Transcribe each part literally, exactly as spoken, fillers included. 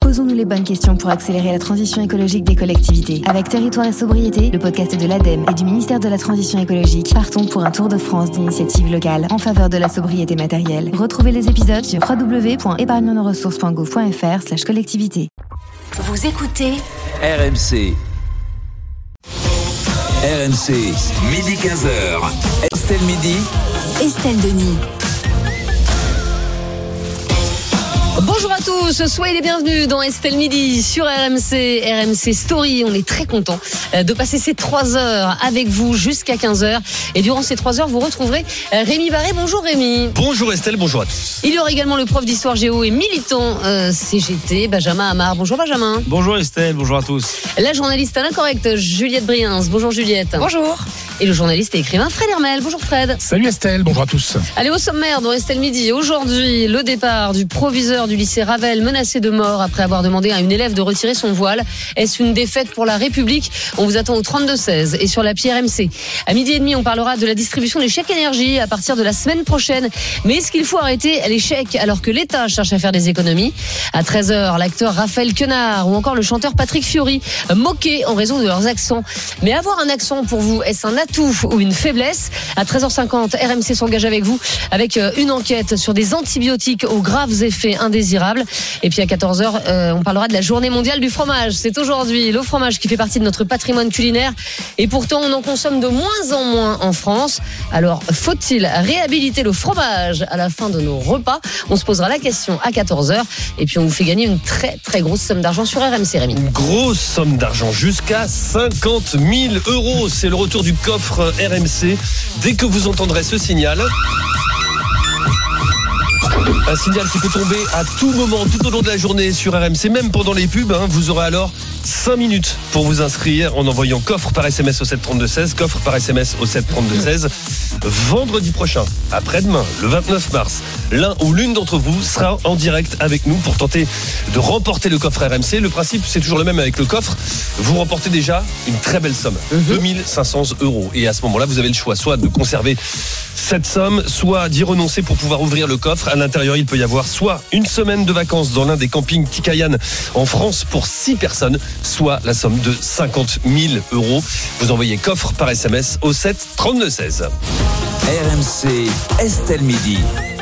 Posons-nous les bonnes questions pour accélérer la transition écologique des collectivités. Avec Territoire et Sobriété, le podcast de l'ADEME et du ministère de la Transition écologique, partons pour un tour de France d'initiatives locales en faveur de la sobriété matérielle. Retrouvez les épisodes sur w w w point épargne nos ressources point gouv point f r slash collectivité. Vous écoutez R M C. R M C, midi quinze heures. Estelle Midi. Estelle Denis. Bonjour à tous, soyez les bienvenus dans Estelle Midi sur R M C, R M C Story. On est très content de passer ces trois heures avec vous jusqu'à quinze heures. Et durant ces trois heures, vous retrouverez Rémi Barré. Bonjour Rémi. Bonjour Estelle, bonjour à tous. Il y aura également le prof d'histoire géo et militant euh, C G T, Benjamin Amar. Bonjour Benjamin. Bonjour Estelle, bonjour à tous. La journaliste à l'incorrect, Juliette Briens. Bonjour Juliette. Bonjour. Et le journaliste et écrivain Fred Hermel. Bonjour Fred. Salut Estelle, bonjour à tous. Allez, au sommaire dans Estelle Midi. Aujourd'hui, le départ du proviseur du lycée Ravel menacé de mort après avoir demandé à une élève de retirer son voile. Est-ce une défaite pour la République ? On vous attend au trente-deux seize et sur l'appli R M C. À midi et demi, on parlera de la distribution des chèques énergie à partir de la semaine prochaine. Mais est-ce qu'il faut arrêter les chèques alors que l'État cherche à faire des économies ? À treize heures, l'acteur Raphaël Quenard ou encore le chanteur Patrick Fiori, moqués en raison de leurs accents. Mais avoir un accent pour vous, est-ce un atout ou une faiblesse ? À treize heures cinquante, R M C s'engage avec vous avec une enquête sur des antibiotiques aux graves effets indésirables. Et puis à quatorze heures, euh, on parlera de la journée mondiale du fromage. C'est aujourd'hui le fromage qui fait partie de notre patrimoine culinaire. Et pourtant, on en consomme de moins en moins en France. Alors, faut-il réhabiliter le fromage à la fin de nos repas ? On se posera la question à quatorze heures. Et puis, on vous fait gagner une très, très grosse somme d'argent sur R M C, Rémi. Une grosse somme d'argent, jusqu'à cinquante mille euros. C'est le retour du coffre R M C. Dès que vous entendrez ce signal... Un signal qui peut tomber à tout moment, tout au long de la journée sur R M C, même pendant les pubs. Hein, vous aurez alors cinq minutes pour vous inscrire en envoyant coffre par S M S au sept trente-deux seize, coffre par S M S au sept trente-deux seize. Vendredi prochain, après-demain, le vingt-neuf mars, l'un ou l'une d'entre vous sera en direct avec nous pour tenter de remporter le coffre R M C. Le principe, c'est toujours le même avec le coffre. Vous remportez déjà une très belle somme, mmh. deux mille cinq cents euros. Et à ce moment-là, vous avez le choix soit de conserver cette somme, soit d'y renoncer pour pouvoir ouvrir le coffre. À l'intérieur, il peut y avoir soit une semaine de vacances dans l'un des campings Tikayan en France pour six personnes, soit la somme de cinquante mille euros. Vous envoyez coffre par S M S au sept trente-deux seize. R M C, Estelle Midi.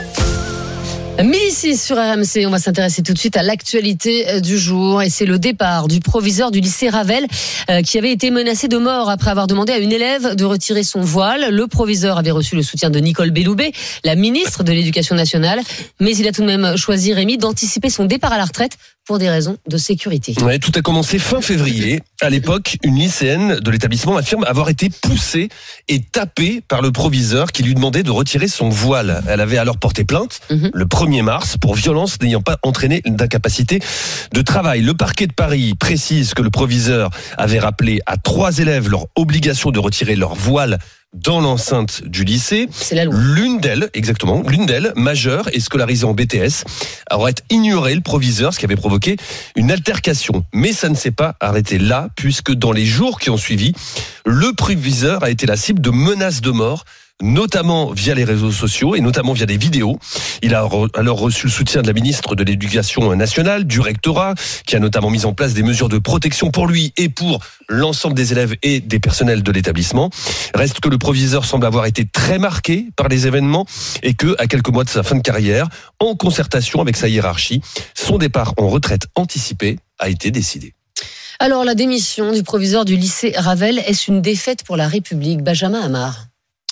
midi six sur R M C, on va s'intéresser tout de suite à l'actualité du jour et c'est le départ du proviseur du lycée Ravel euh, qui avait été menacé de mort après avoir demandé à une élève de retirer son voile. Le proviseur avait reçu le soutien de Nicole Belloubet, la ministre de l'Éducation nationale, mais il a tout de même choisi, Rémi, d'anticiper son départ à la retraite pour des raisons de sécurité. Ouais, tout a commencé fin février. À l'époque, une lycéenne de l'établissement affirme avoir été poussée et tapée par le proviseur qui lui demandait de retirer son voile. Elle avait alors porté plainte mmh. le premier mars pour violence n'ayant pas entraîné d'incapacité de travail. Le parquet de Paris précise que le proviseur avait rappelé à trois élèves leur obligation de retirer leur voile dans l'enceinte du lycée. C'est la loi. L'une d'elles, exactement, l'une d'elles, majeure et scolarisée en B T S, aurait ignoré le proviseur, ce qui avait provoqué une altercation. Mais ça ne s'est pas arrêté là, puisque dans les jours qui ont suivi, le proviseur a été la cible de menaces de mort, notamment via les réseaux sociaux et notamment via des vidéos. Il a alors reçu le soutien de la ministre de l'Éducation nationale, du rectorat, qui a notamment mis en place des mesures de protection pour lui et pour l'ensemble des élèves et des personnels de l'établissement. Reste que le proviseur semble avoir été très marqué par les événements et que, à quelques mois de sa fin de carrière, en concertation avec sa hiérarchie, son départ en retraite anticipée a été décidé. Alors, la démission du proviseur du lycée Ravel, est-ce une défaite pour la République ? Benjamin Amar.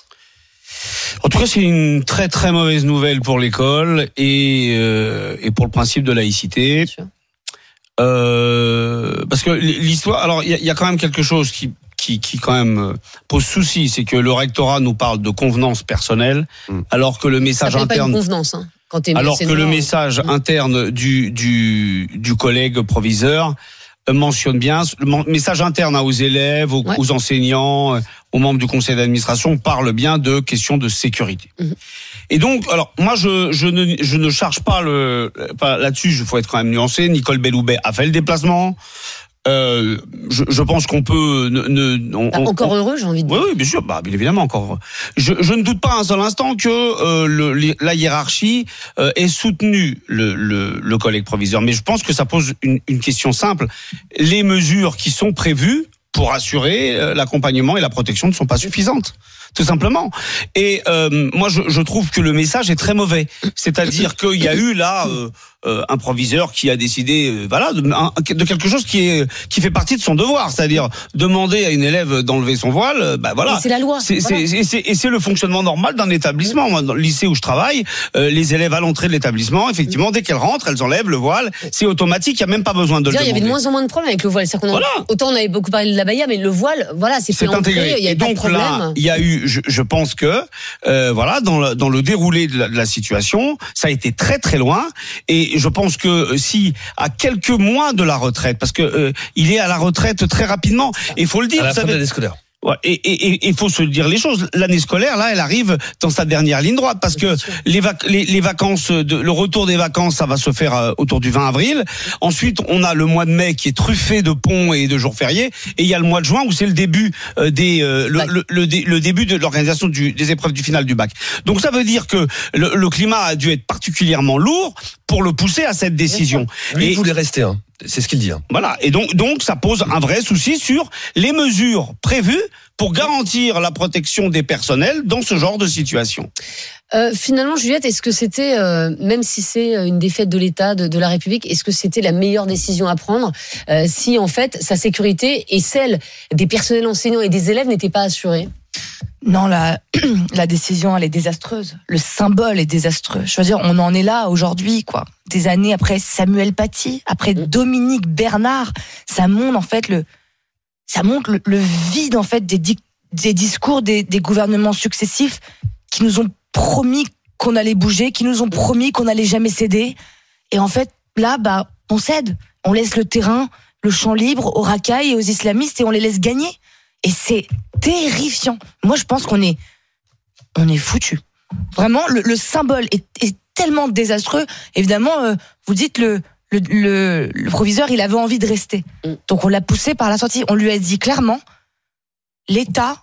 En tout cas, c'est une très très mauvaise nouvelle pour l'école et, euh, et pour le principe de laïcité. Euh, parce que l'histoire, alors il y, y a quand même quelque chose qui, qui, qui quand même pose souci, c'est que le rectorat nous parle de convenance personnelle, mmh. alors que le message ça interne, pas une convenance, hein, quand t'es alors que noir, le message mmh. interne du, du, du collègue proviseur mentionne bien le message interne aux élèves, aux, ouais. aux enseignants, aux membres du conseil d'administration, parle bien de questions de sécurité. Mmh. Et donc, alors moi, je, je ne, je ne charge pas le, pas là-dessus. Il faut être quand même nuancé. Nicole Belloubet a fait le déplacement. euh, je, je pense qu'on peut ne, ne on, bah, encore on, heureux, j'ai envie de dire. Oui, oui, bien sûr, bah bien évidemment encore. Je, je ne doute pas un seul instant que euh, le, la hiérarchie euh, ait soutenu le, le, le collègue proviseur, mais je pense que ça pose une, une question simple. Les mesures qui sont prévues pour assurer euh, l'accompagnement et la protection ne sont pas suffisantes. Tout simplement. Et euh, moi, je, je trouve que le message est très mauvais. C'est-à-dire qu'il y a eu là euh, euh, un proviseur qui a décidé, euh, voilà, de, un, de quelque chose qui est qui fait partie de son devoir, c'est-à-dire demander à une élève d'enlever son voile. Euh, bah voilà. Et c'est la loi. C'est, voilà. c'est, et, c'est, et c'est le fonctionnement normal d'un établissement. Moi, dans le lycée où je travaille, euh, les élèves à l'entrée de l'établissement, effectivement, dès qu'elles rentrent, elles enlèvent le voile. C'est automatique. Il y a même pas besoin de le demander. Il y avait de moins en moins de problèmes avec le voile. C'est-à-dire qu'on voilà. a, autant on avait beaucoup parlé de la baya, mais le voile, voilà, c'est, c'est fait intégré. Entrer, il y a et pas donc de problème. là, il y a eu, je, je pense que euh, voilà, dans le, dans le déroulé de la, de la situation, ça a été très très loin. Et je pense que si à quelques mois de la retraite, parce que euh, il est à la retraite très rapidement, et il faut le dire, à la vous fin savez, de l'année scolaire. Ouais, et il faut se dire les choses. L'année scolaire, là, elle arrive dans sa dernière ligne droite parce que les, vac- les, les vacances, de, le retour des vacances, ça va se faire euh, autour du vingt avril. Ensuite, on a le mois de mai qui est truffé de ponts et de jours fériés. Et il y a le mois de juin où c'est le début euh, des euh, le, le, le, le début de l'organisation du, des épreuves du final du bac. Donc ça veut dire que le, le climat a dû être particulièrement lourd pour le pousser à cette décision. Lui, et il voulait rester. Hein. C'est ce qu'il dit. Hein. Voilà. Et donc, donc, ça pose un vrai souci sur les mesures prévues pour garantir la protection des personnels dans ce genre de situation. Euh, finalement, Juliette, est-ce que c'était, euh, même si c'est une défaite de l'État, de, de la République, est-ce que c'était la meilleure décision à prendre euh, si, en fait, sa sécurité et celle des personnels enseignants et des élèves n'étaient pas assurées ? Non, la, la décision, elle est désastreuse. Le symbole est désastreux. Je veux dire, on en est là aujourd'hui, quoi. Des années après Samuel Paty, après Dominique Bernard, ça montre en fait le, ça montre le, le vide en fait des, di, des discours des, des gouvernements successifs qui nous ont promis qu'on allait bouger, qui nous ont promis qu'on allait jamais céder. Et en fait, là, bah, on cède. On laisse le terrain, le champ libre aux racailles et aux islamistes et on les laisse gagner. Et c'est terrifiant. Moi, je pense qu'on est, on est foutu. Vraiment, le, le symbole est, est tellement désastreux. Évidemment, euh, vous dites le, le, le, le proviseur, il avait envie de rester. Donc, on l'a poussé par la sortie. On lui a dit clairement, l'État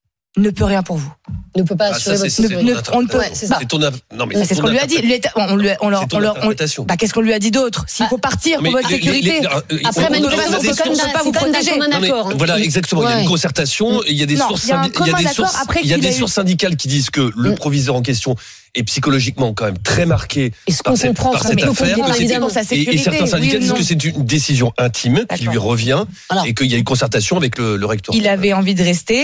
ne peut rien pour vous. Ne peut pas Ah, assurer ça, votre c'est- c'est sécurité. ton on ne peut. Ouais, c'est ça. C'est ton app- non, mais Bah, c'est ce ton qu'on lui a dit. interpré- L'État, on lui, on leur, C'est ton on leur, on- interprétation. bah, qu'est-ce qu'on lui a dit d'autre? S'il faut partir Mais pour votre les- sécurité. les- les- euh, Après, on- on- manifestement, on- c'est on- quand même on peut d'un- pas vous c'est quand même d'un protéger. commun Non, mais accord, hein. voilà, exactement. Il y a Ouais. une concertation. Il y a des Non, sources, il y a un syndi- il y a commun des accord sources, après il y a qu'il des a eu- sources syndicales qui disent que le Mm. proviseur en question est psychologiquement quand même très marqué Et ce par qu'on cette, comprend, par ça, cette mais on affaire. comprend, que c'est- évidemment. Pour sa Et, et sécurité, certains syndicats oui ou disent non. que c'est une décision intime qui D'accord. lui revient Voilà. et qu'il y a une concertation avec le, le recteur. Il avait envie de rester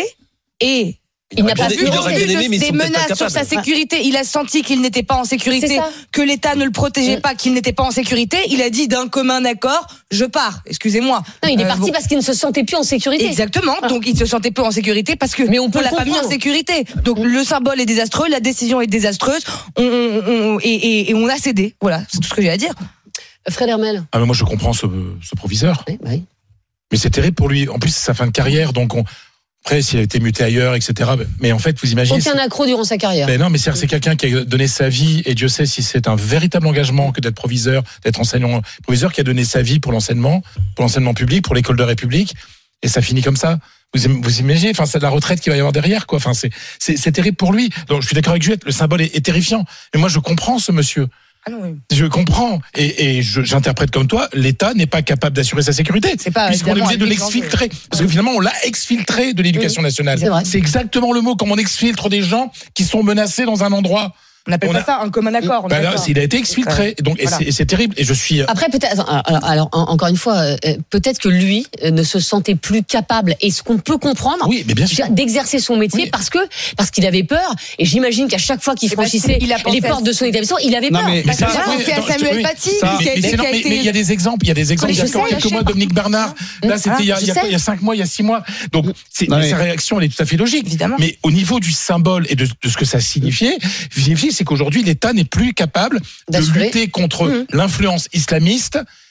et Il n'a aurait pas bien- vu il aurait bien aimé, mais ils des sont peut-être pas menaces sur sa capables. sécurité. Il a senti qu'il n'était pas en C'est sécurité, ça. que l'État ne le protégeait Mm. pas, qu'il n'était pas en sécurité. Il a dit d'un commun accord, je pars. Excusez-moi. Non, il est Euh, parti bon. parce qu'il ne se sentait plus en sécurité. Exactement. Donc il se sentait peu en sécurité parce que Mais on peut l'a le pas mis en comprendre. sécurité. Donc le symbole est désastreux, la décision est désastreuse. On, on- on- et, et- et on a cédé. Voilà, c'est tout ce que j'ai à dire. Fred Hermel. Ah, mais moi, je comprends ce, ce proviseur. Oui, bah oui. Mais c'est terrible pour lui. En plus, c'est sa fin de carrière. Donc, on... après, s'il a été muté ailleurs, et cetera. Mais en fait, vous imaginez. Aucun accro durant sa carrière. Ben non, mais c'est, c'est quelqu'un qui a donné sa vie, et Dieu sait si c'est un véritable engagement que d'être proviseur, d'être enseignant proviseur, qui a donné sa vie pour l'enseignement, pour l'enseignement public, pour l'école de République, et ça finit comme ça. Vous, vous imaginez, enfin, c'est de la retraite qu'il va y avoir derrière, quoi. Enfin, c'est, c'est, c'est terrible pour lui. Donc, je suis d'accord avec Juliette, le symbole est, est terrifiant. Mais moi, je comprends ce monsieur. Ah non, oui. Je comprends. Et, et je, j'interprète comme toi, l'État n'est pas capable d'assurer sa sécurité. C'est pas Puisqu'on est évidemment obligé de un exemple. l'exfiltrer. Parce que finalement, on l'a exfiltré de l'éducation nationale. C'est vrai. C'est exactement le mot, comme on exfiltre des gens qui sont menacés dans un endroit. On n'appelle On pas a- ça un commun accord. on est Ben là, d'accord. il a été exfiltré. Donc, et Voilà. c'est, et c'est terrible. Et je suis. Après, peut-être, attends, alors, alors, en- encore une fois, euh, peut-être que lui euh, ne se sentait plus capable, et ce qu'on peut comprendre, Oui, mais bien sûr. d'exercer son métier Oui. parce que parce qu'il avait peur. Et j'imagine qu'à chaque fois qu'il Et parce franchissait qu'il a pensé les à- portes de son établissement, il avait Non, peur. mais- Parce mais que ça, là, oui, c'est à Non, Samuel oui, Paty ça- qui a mais, été- c'est- qui a non, mais- été- mais il y a des exemples, il y a des exemples. Mais Il y a je sais, quelques je mois, sais. Dominique Bernard, là, c'était il y a, je il y a, sais. il y a cinq mois, il y a six mois. Donc, c'est, Non, mais mais- sa réaction, elle est tout à fait logique. Évidemment. Mais au niveau du symbole et de, de ce que ça signifiait, signifiait, c'est qu'aujourd'hui, l'État n'est plus capable de D'assurer. lutter contre Mhm. l'influence islamiste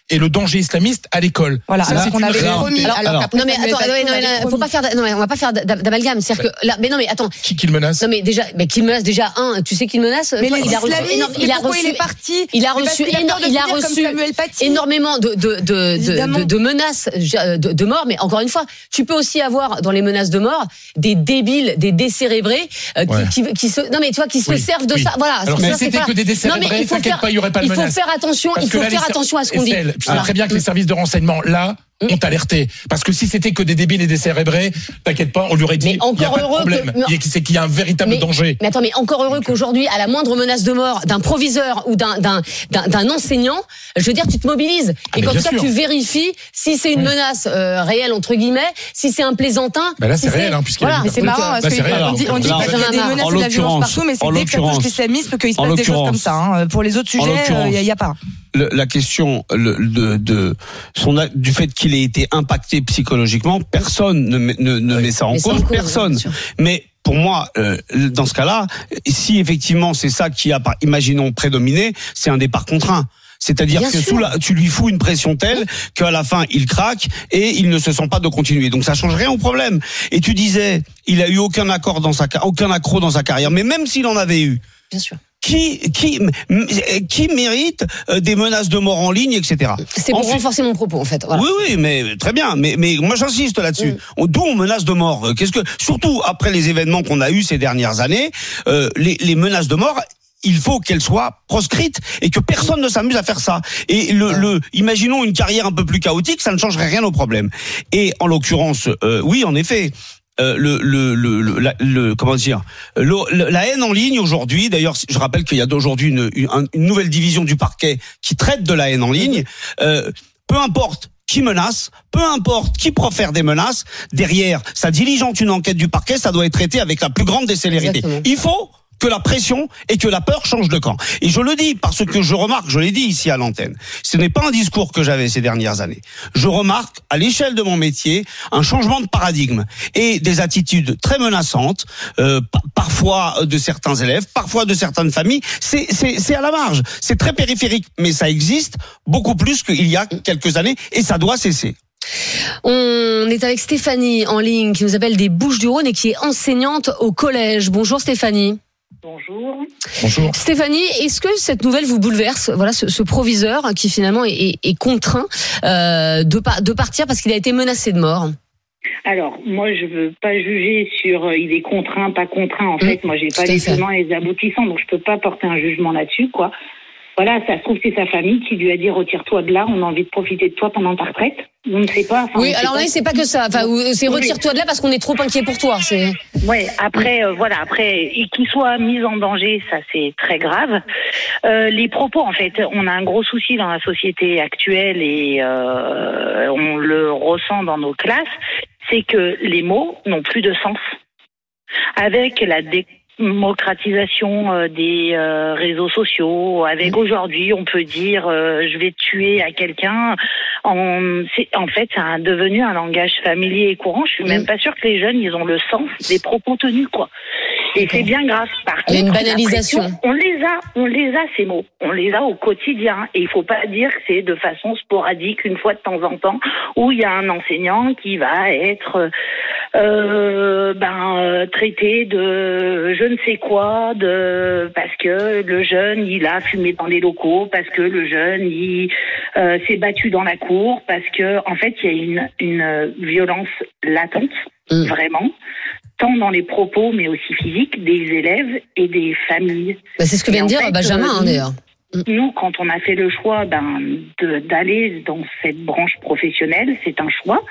et le danger islamiste à l'école. Voilà, Ça, alors c'est qu'on une avait réalité. promis. Alors, Alors, alors, qu'après, Non mais Samuel attends, Paty, non, mais, on avait non, promis. faut pas faire, non mais on va pas faire d'amalgame. C'est-à-dire que là, mais non mais attends. Qui, qui le menace? Non mais déjà, mais qu'il menace déjà un. Tu sais qu'il menace. Mais toi, les il a reçu, islamistes, énorme- mais il a pourquoi reçu, il est parti? il a Mais parce reçu, qu'il a éno- peur de il a finir comme reçu Samuel Paty. énormément de de de, Évidemment. de de menaces de, de mort. Mais encore une fois, tu peux aussi avoir dans les menaces de mort des débiles, des décérébrés euh, Ouais. qui, qui, qui se, non mais tu vois, qui se Oui, servent de oui. ça. Voilà. Alors, ça, si c'est c'était pas- que des Non, mais décérébrés, il faut t'inquiète faire- pas, il y aurait pas de Il faut menace. faire attention. Parce Il que faut là, faire les- attention à ce qu'on dit. Estelle, tu sais Voilà. très bien que les services de renseignement, là, ont alerté. Parce que si c'était que des débiles et des cérébrés, t'inquiète pas, on lui aurait dit, Mais il n'y a encore pas de heureux problème. que- Il y a- C'est qu'il y a un véritable Mais- danger. Mais attends, mais encore heureux qu'aujourd'hui, à la moindre menace de mort d'un proviseur ou d'un d'un d'un, d'un enseignant, je veux dire, tu te mobilises Ah, et mais qu'en bien tout cas, sûr. tu vérifies si c'est une Ouais. menace euh, réelle entre guillemets, si c'est un plaisantin. Bah là, si c'est réel, hein, puisqu'il y a voilà. une- Mais c'est Donc, marrant, euh, parce bah, c'est qu'on réel. dit, on dit Alors, qu'il y a des en menaces et de la violence l'occurrence- partout, mais c'est en dès que ça touche l'occurrence- l'islamisme qu'il se en passe des choses l'occurrence- comme ça. hein. Pour les autres en sujets, il l'occurrence- n'y a, a pas. Le- la question le, de, de son a- du fait qu'il ait été impacté psychologiquement, personne ne, met- ne, ne met ça en Mais c'est en cause, cause, personne. bien sûr. Mais pour moi, euh, dans ce cas-là, si effectivement c'est ça qui a, par- imaginons, prédominé, c'est un départ contraint. C'est-à-dire Bien que sûr. sous la, tu lui fous une pression telle qu'à la fin il craque et il ne se sent pas de continuer. Donc ça change rien au problème. Et tu disais, il a eu aucun accord dans sa, ca- aucun accroc dans sa carrière. Mais même s'il en avait eu, Bien sûr. qui qui m- qui mérite euh, des menaces de mort en ligne, et cetera. C'était pour Ensuite- renforcer mon propos en fait. Voilà. Oui, oui, mais très bien. Mais, mais moi, j'insiste là-dessus. Mm. On- D'où on menace de mort. Euh, Qu'est-ce que, surtout après les événements qu'on a eus ces dernières années, euh, les, les menaces de mort. Il faut qu'elles soient proscrites et que personne ne s'amuse à faire ça. Et le, le, imaginons une carrière un peu plus chaotique, ça ne changerait rien au problème. Et en l'occurrence, euh, oui, en effet. Euh, le, le, le, le, la, le- comment dire, le, le- la haine en ligne aujourd'hui. D'ailleurs, je rappelle qu'il y a d'aujourd'hui une, une, une nouvelle division du parquet qui traite de la haine en ligne. Euh, peu importe qui menace, peu importe qui profère des menaces, derrière, ça diligente une enquête du parquet, ça doit être traité avec la plus grande des célérités. Exactement. Il faut que la pression et que la peur changent de camp. Et je le dis parce que je remarque, je l'ai dit ici à l'antenne, ce n'est pas un discours que j'avais ces dernières années. Je remarque, à l'échelle de mon métier, un changement de paradigme et des attitudes très menaçantes, euh, pa- parfois de certains élèves, parfois de certaines familles. C'est, c'est, c'est à la marge, c'est très périphérique, mais ça existe beaucoup plus qu'il y a quelques années et ça doit cesser. On est avec Stéphanie en ligne qui nous appelle des Bouches-du-Rhône et qui est enseignante au collège. Bonjour Stéphanie. Bonjour. Bonjour. Stéphanie, est-ce que cette nouvelle vous bouleverse? Voilà, ce, ce proviseur qui finalement est, est, est contraint euh, de, pa- de partir parce qu'il a été menacé de mort. Alors, moi, je veux pas juger sur euh, il est contraint, pas contraint. En Mmh, fait, moi, j'ai pas tout à les fait. tenants et les aboutissants, donc je peux pas porter un jugement là-dessus, quoi. Voilà, ça se trouve c'est sa famille qui lui a dit retire-toi de là, on a envie de profiter de toi pendant ta retraite. On ne sait pas. Enfin, Oui, on sait alors pas. là, c'est pas que ça. Enfin, ou- c'est Oui. retire-toi de là parce qu'on est trop inquiet pour toi. C'est Ouais, après, euh, voilà, après, et qu'il soit mis en danger, ça c'est très grave. Euh, les propos, en fait, on a un gros souci dans la société actuelle et euh, on le ressent dans nos classes, c'est que les mots n'ont plus de sens. Avec la démocratisation euh, des euh, réseaux sociaux, avec aujourd'hui, on peut dire euh, je vais tuer à quelqu'un. En, c'est, en fait, c'est un- devenu un langage familier et courant. Je suis même pas sûre que les jeunes, ils ont le sens des propos tenus, quoi. Et c'est bien grave. Par Il y a une contre, la banalisation. pression, On les a, on les a ces mots, on les a au quotidien. Et il faut pas dire que c'est de façon sporadique, une fois de temps en temps, où il y a un enseignant qui va être euh, ben euh, traité de je ne sais quoi, de parce que le jeune il a fumé dans les locaux, parce que le jeune il euh, s'est battu dans la cour, parce que en fait il y a une une violence latente, Mm. vraiment. Tant dans les propos, mais aussi physiques, des élèves et des familles. bah, c'est ce que Et vient de en dire fait, Benjamin euh, hein, d'ailleurs. Nous, quand on a fait le choix ben, de, d'aller dans cette branche professionnelle, c'est un choix.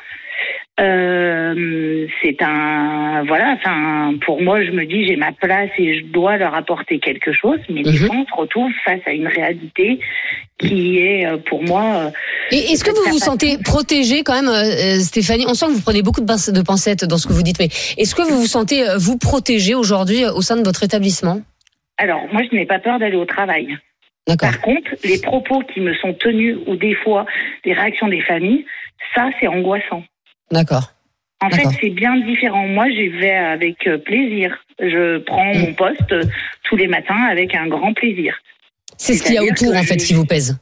Euh, c'est un voilà. Enfin, pour moi, je me dis j'ai ma place et je dois leur apporter quelque chose. Mais des Mhm. fois, on se retrouve face à une réalité qui est euh, pour moi. euh, Et est-ce que vous vous sentez protégée quand même, euh, Stéphanie? On sent que vous prenez beaucoup de, pince- de pincettes dans ce que vous dites, mais est-ce que vous vous sentez euh, vous protégée aujourd'hui euh, au sein de votre établissement? Alors, moi, je n'ai pas peur d'aller au travail. D'accord. Par contre, les propos qui me sont tenus ou des fois les réactions des familles, ça, c'est angoissant. D'accord. En fait, D'accord. c'est bien différent. Moi, j'y vais avec euh, plaisir. Je prends mon poste euh, tous les matins avec un grand plaisir. C'est ce qu'il y a C'est-à-dire autour que en fait je- qui vous pèse.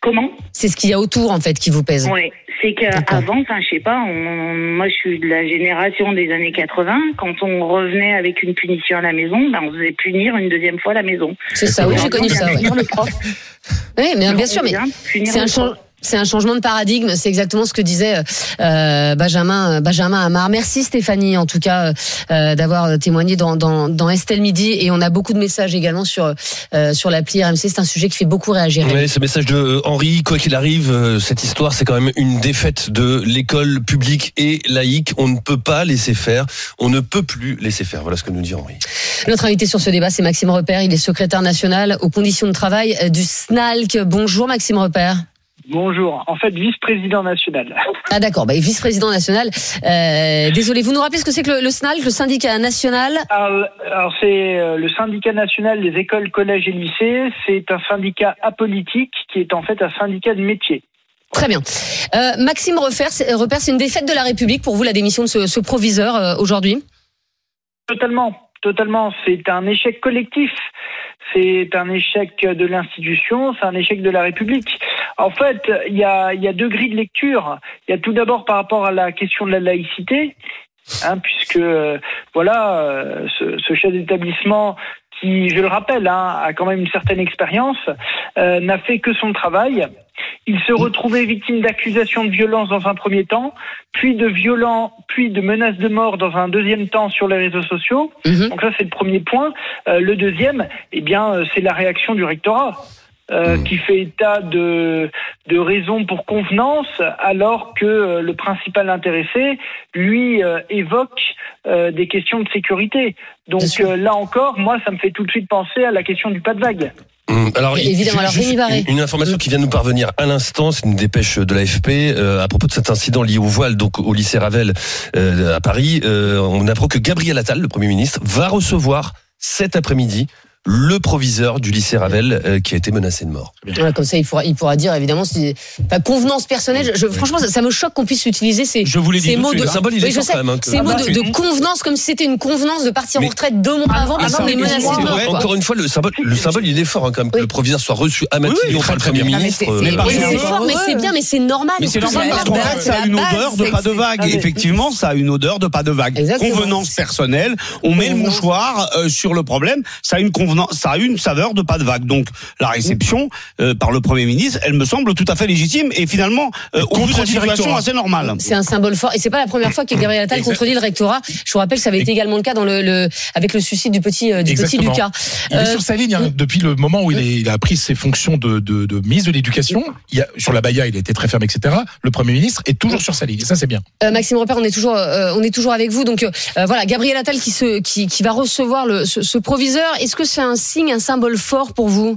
Comment ? C'est ce qu'il y a autour, en fait, qui vous pèse. Oui, c'est qu'avant, enfin, je sais pas, on, moi je suis de la génération des années quatre-vingts, quand on revenait avec une punition à la maison, ben, on faisait punir une deuxième fois à la maison. C'est ça, oui, j'ai connu ça. Ouais. Punir le prof. Oui, mais bien sûr, mais c'est un changement. C'est un changement de paradigme, c'est exactement ce que disait euh, Benjamin Benjamin Amar. Merci Stéphanie, en tout cas, euh, d'avoir témoigné dans, dans, dans Estelle Midi. Et on a beaucoup de messages également sur euh, sur l'appli R M C. C'est un sujet qui fait beaucoup réagir. Oui, ce message de Henri, quoi qu'il arrive, euh, cette histoire, c'est quand même une défaite de l'école publique et laïque. On ne peut pas laisser faire, on ne peut plus laisser faire. Voilà ce que nous dit Henri. Notre invité sur ce débat, c'est Maxime Repère. Il est secrétaire national aux conditions de travail du S N A L C. Bonjour Maxime Repère. Bonjour, en fait vice-président national. Ah d'accord, bah, vice-président national. Euh, désolé, vous nous rappelez ce que c'est que le, le S N A L C, le syndicat national ? Alors, alors c'est euh, le syndicat national des écoles, collèges et lycées. C'est un syndicat apolitique qui est en fait un syndicat de métier. Très bien. Euh, Maxime Repère, c'est, Repère, c'est une défaite de la République pour vous, la démission de ce, ce proviseur euh, aujourd'hui ? Totalement, totalement. C'est un échec collectif. C'est un échec de l'institution, c'est un échec de la République. En fait, il y a, il y a deux grilles de lecture. Il y a tout d'abord par rapport à la question de la laïcité, hein, puisque euh, voilà, euh, ce, ce chef d'établissement qui, je le rappelle, hein, a quand même une certaine expérience, euh, n'a fait que son travail. Il se retrouvait victime d'accusations de violence dans un premier temps, puis de violents, puis de menaces de mort dans un deuxième temps sur les réseaux sociaux. Mmh. Donc ça, c'est le premier point. Euh, le deuxième, eh bien, c'est la réaction du rectorat. Euh, mmh. qui fait état de, de raisons pour convenance, alors que euh, le principal intéressé, lui, euh, évoque euh, des questions de sécurité. Donc euh, là encore, moi, ça me fait tout de suite penser à la question du pas de vague. Mmh, alors, évidemment, alors Rémi Barré. Une information qui vient de nous parvenir à l'instant, c'est une dépêche de l'A F P euh, à propos de cet incident lié au voile, donc au lycée Ravel euh, à Paris. Euh, on apprend que Gabriel Attal, le Premier ministre, va recevoir cet après-midi le proviseur du lycée Ravel euh, qui a été menacé de mort. Voilà, comme ça, il pourra, il pourra dire évidemment, c'est enfin, convenance personnelle. Je, je, franchement, ça, ça me choque qu'on puisse utiliser ces, je vous l'ai dit ces mots de de, le symbole, il oui, est je sais, quand même, hein, que... ces ah mots bah, de, de convenance, comme si c'était une convenance de partir mais... en retraite deux mois avant, parce qu'on est menacé de mort. Quoi. Encore une fois, le symbole, le symbole, il est fort, hein, quand même, oui. que le proviseur soit reçu à Matignon par le Premier ministre. Oui, c'est fort, mais c'est bien, mais c'est normal. Mais c'est normal parce qu'en fait, ça a une odeur de pas de vague. Effectivement, ça a une odeur de pas de vague. Convenance personnelle. On met le mouchoir sur le problème. Ça a une convenance, ça a une saveur de pas de vague. Donc la réception euh, par le Premier ministre, elle me semble tout à fait légitime et finalement euh, au vu de la situation assez normale. C'est un symbole fort et c'est pas la première fois que Gabriel Attal contredit le rectorat. Je vous rappelle que ça avait été également le cas dans le, le avec le suicide du petit euh, du petit Lucas. Il est euh, sur sa ligne hein, depuis le moment où il, est, il a pris ses fonctions de, de, de ministre de l'Éducation. Il y a, sur la Baïa, il a été très ferme, et cetera. Le Premier ministre est toujours sur sa ligne et ça c'est bien. Euh, Maxime Repère, on est toujours euh, on est toujours avec vous. Donc euh, voilà, Gabriel Attal qui se qui, qui va recevoir le, ce, ce proviseur. Est-ce que c'est un signe, un symbole fort pour vous?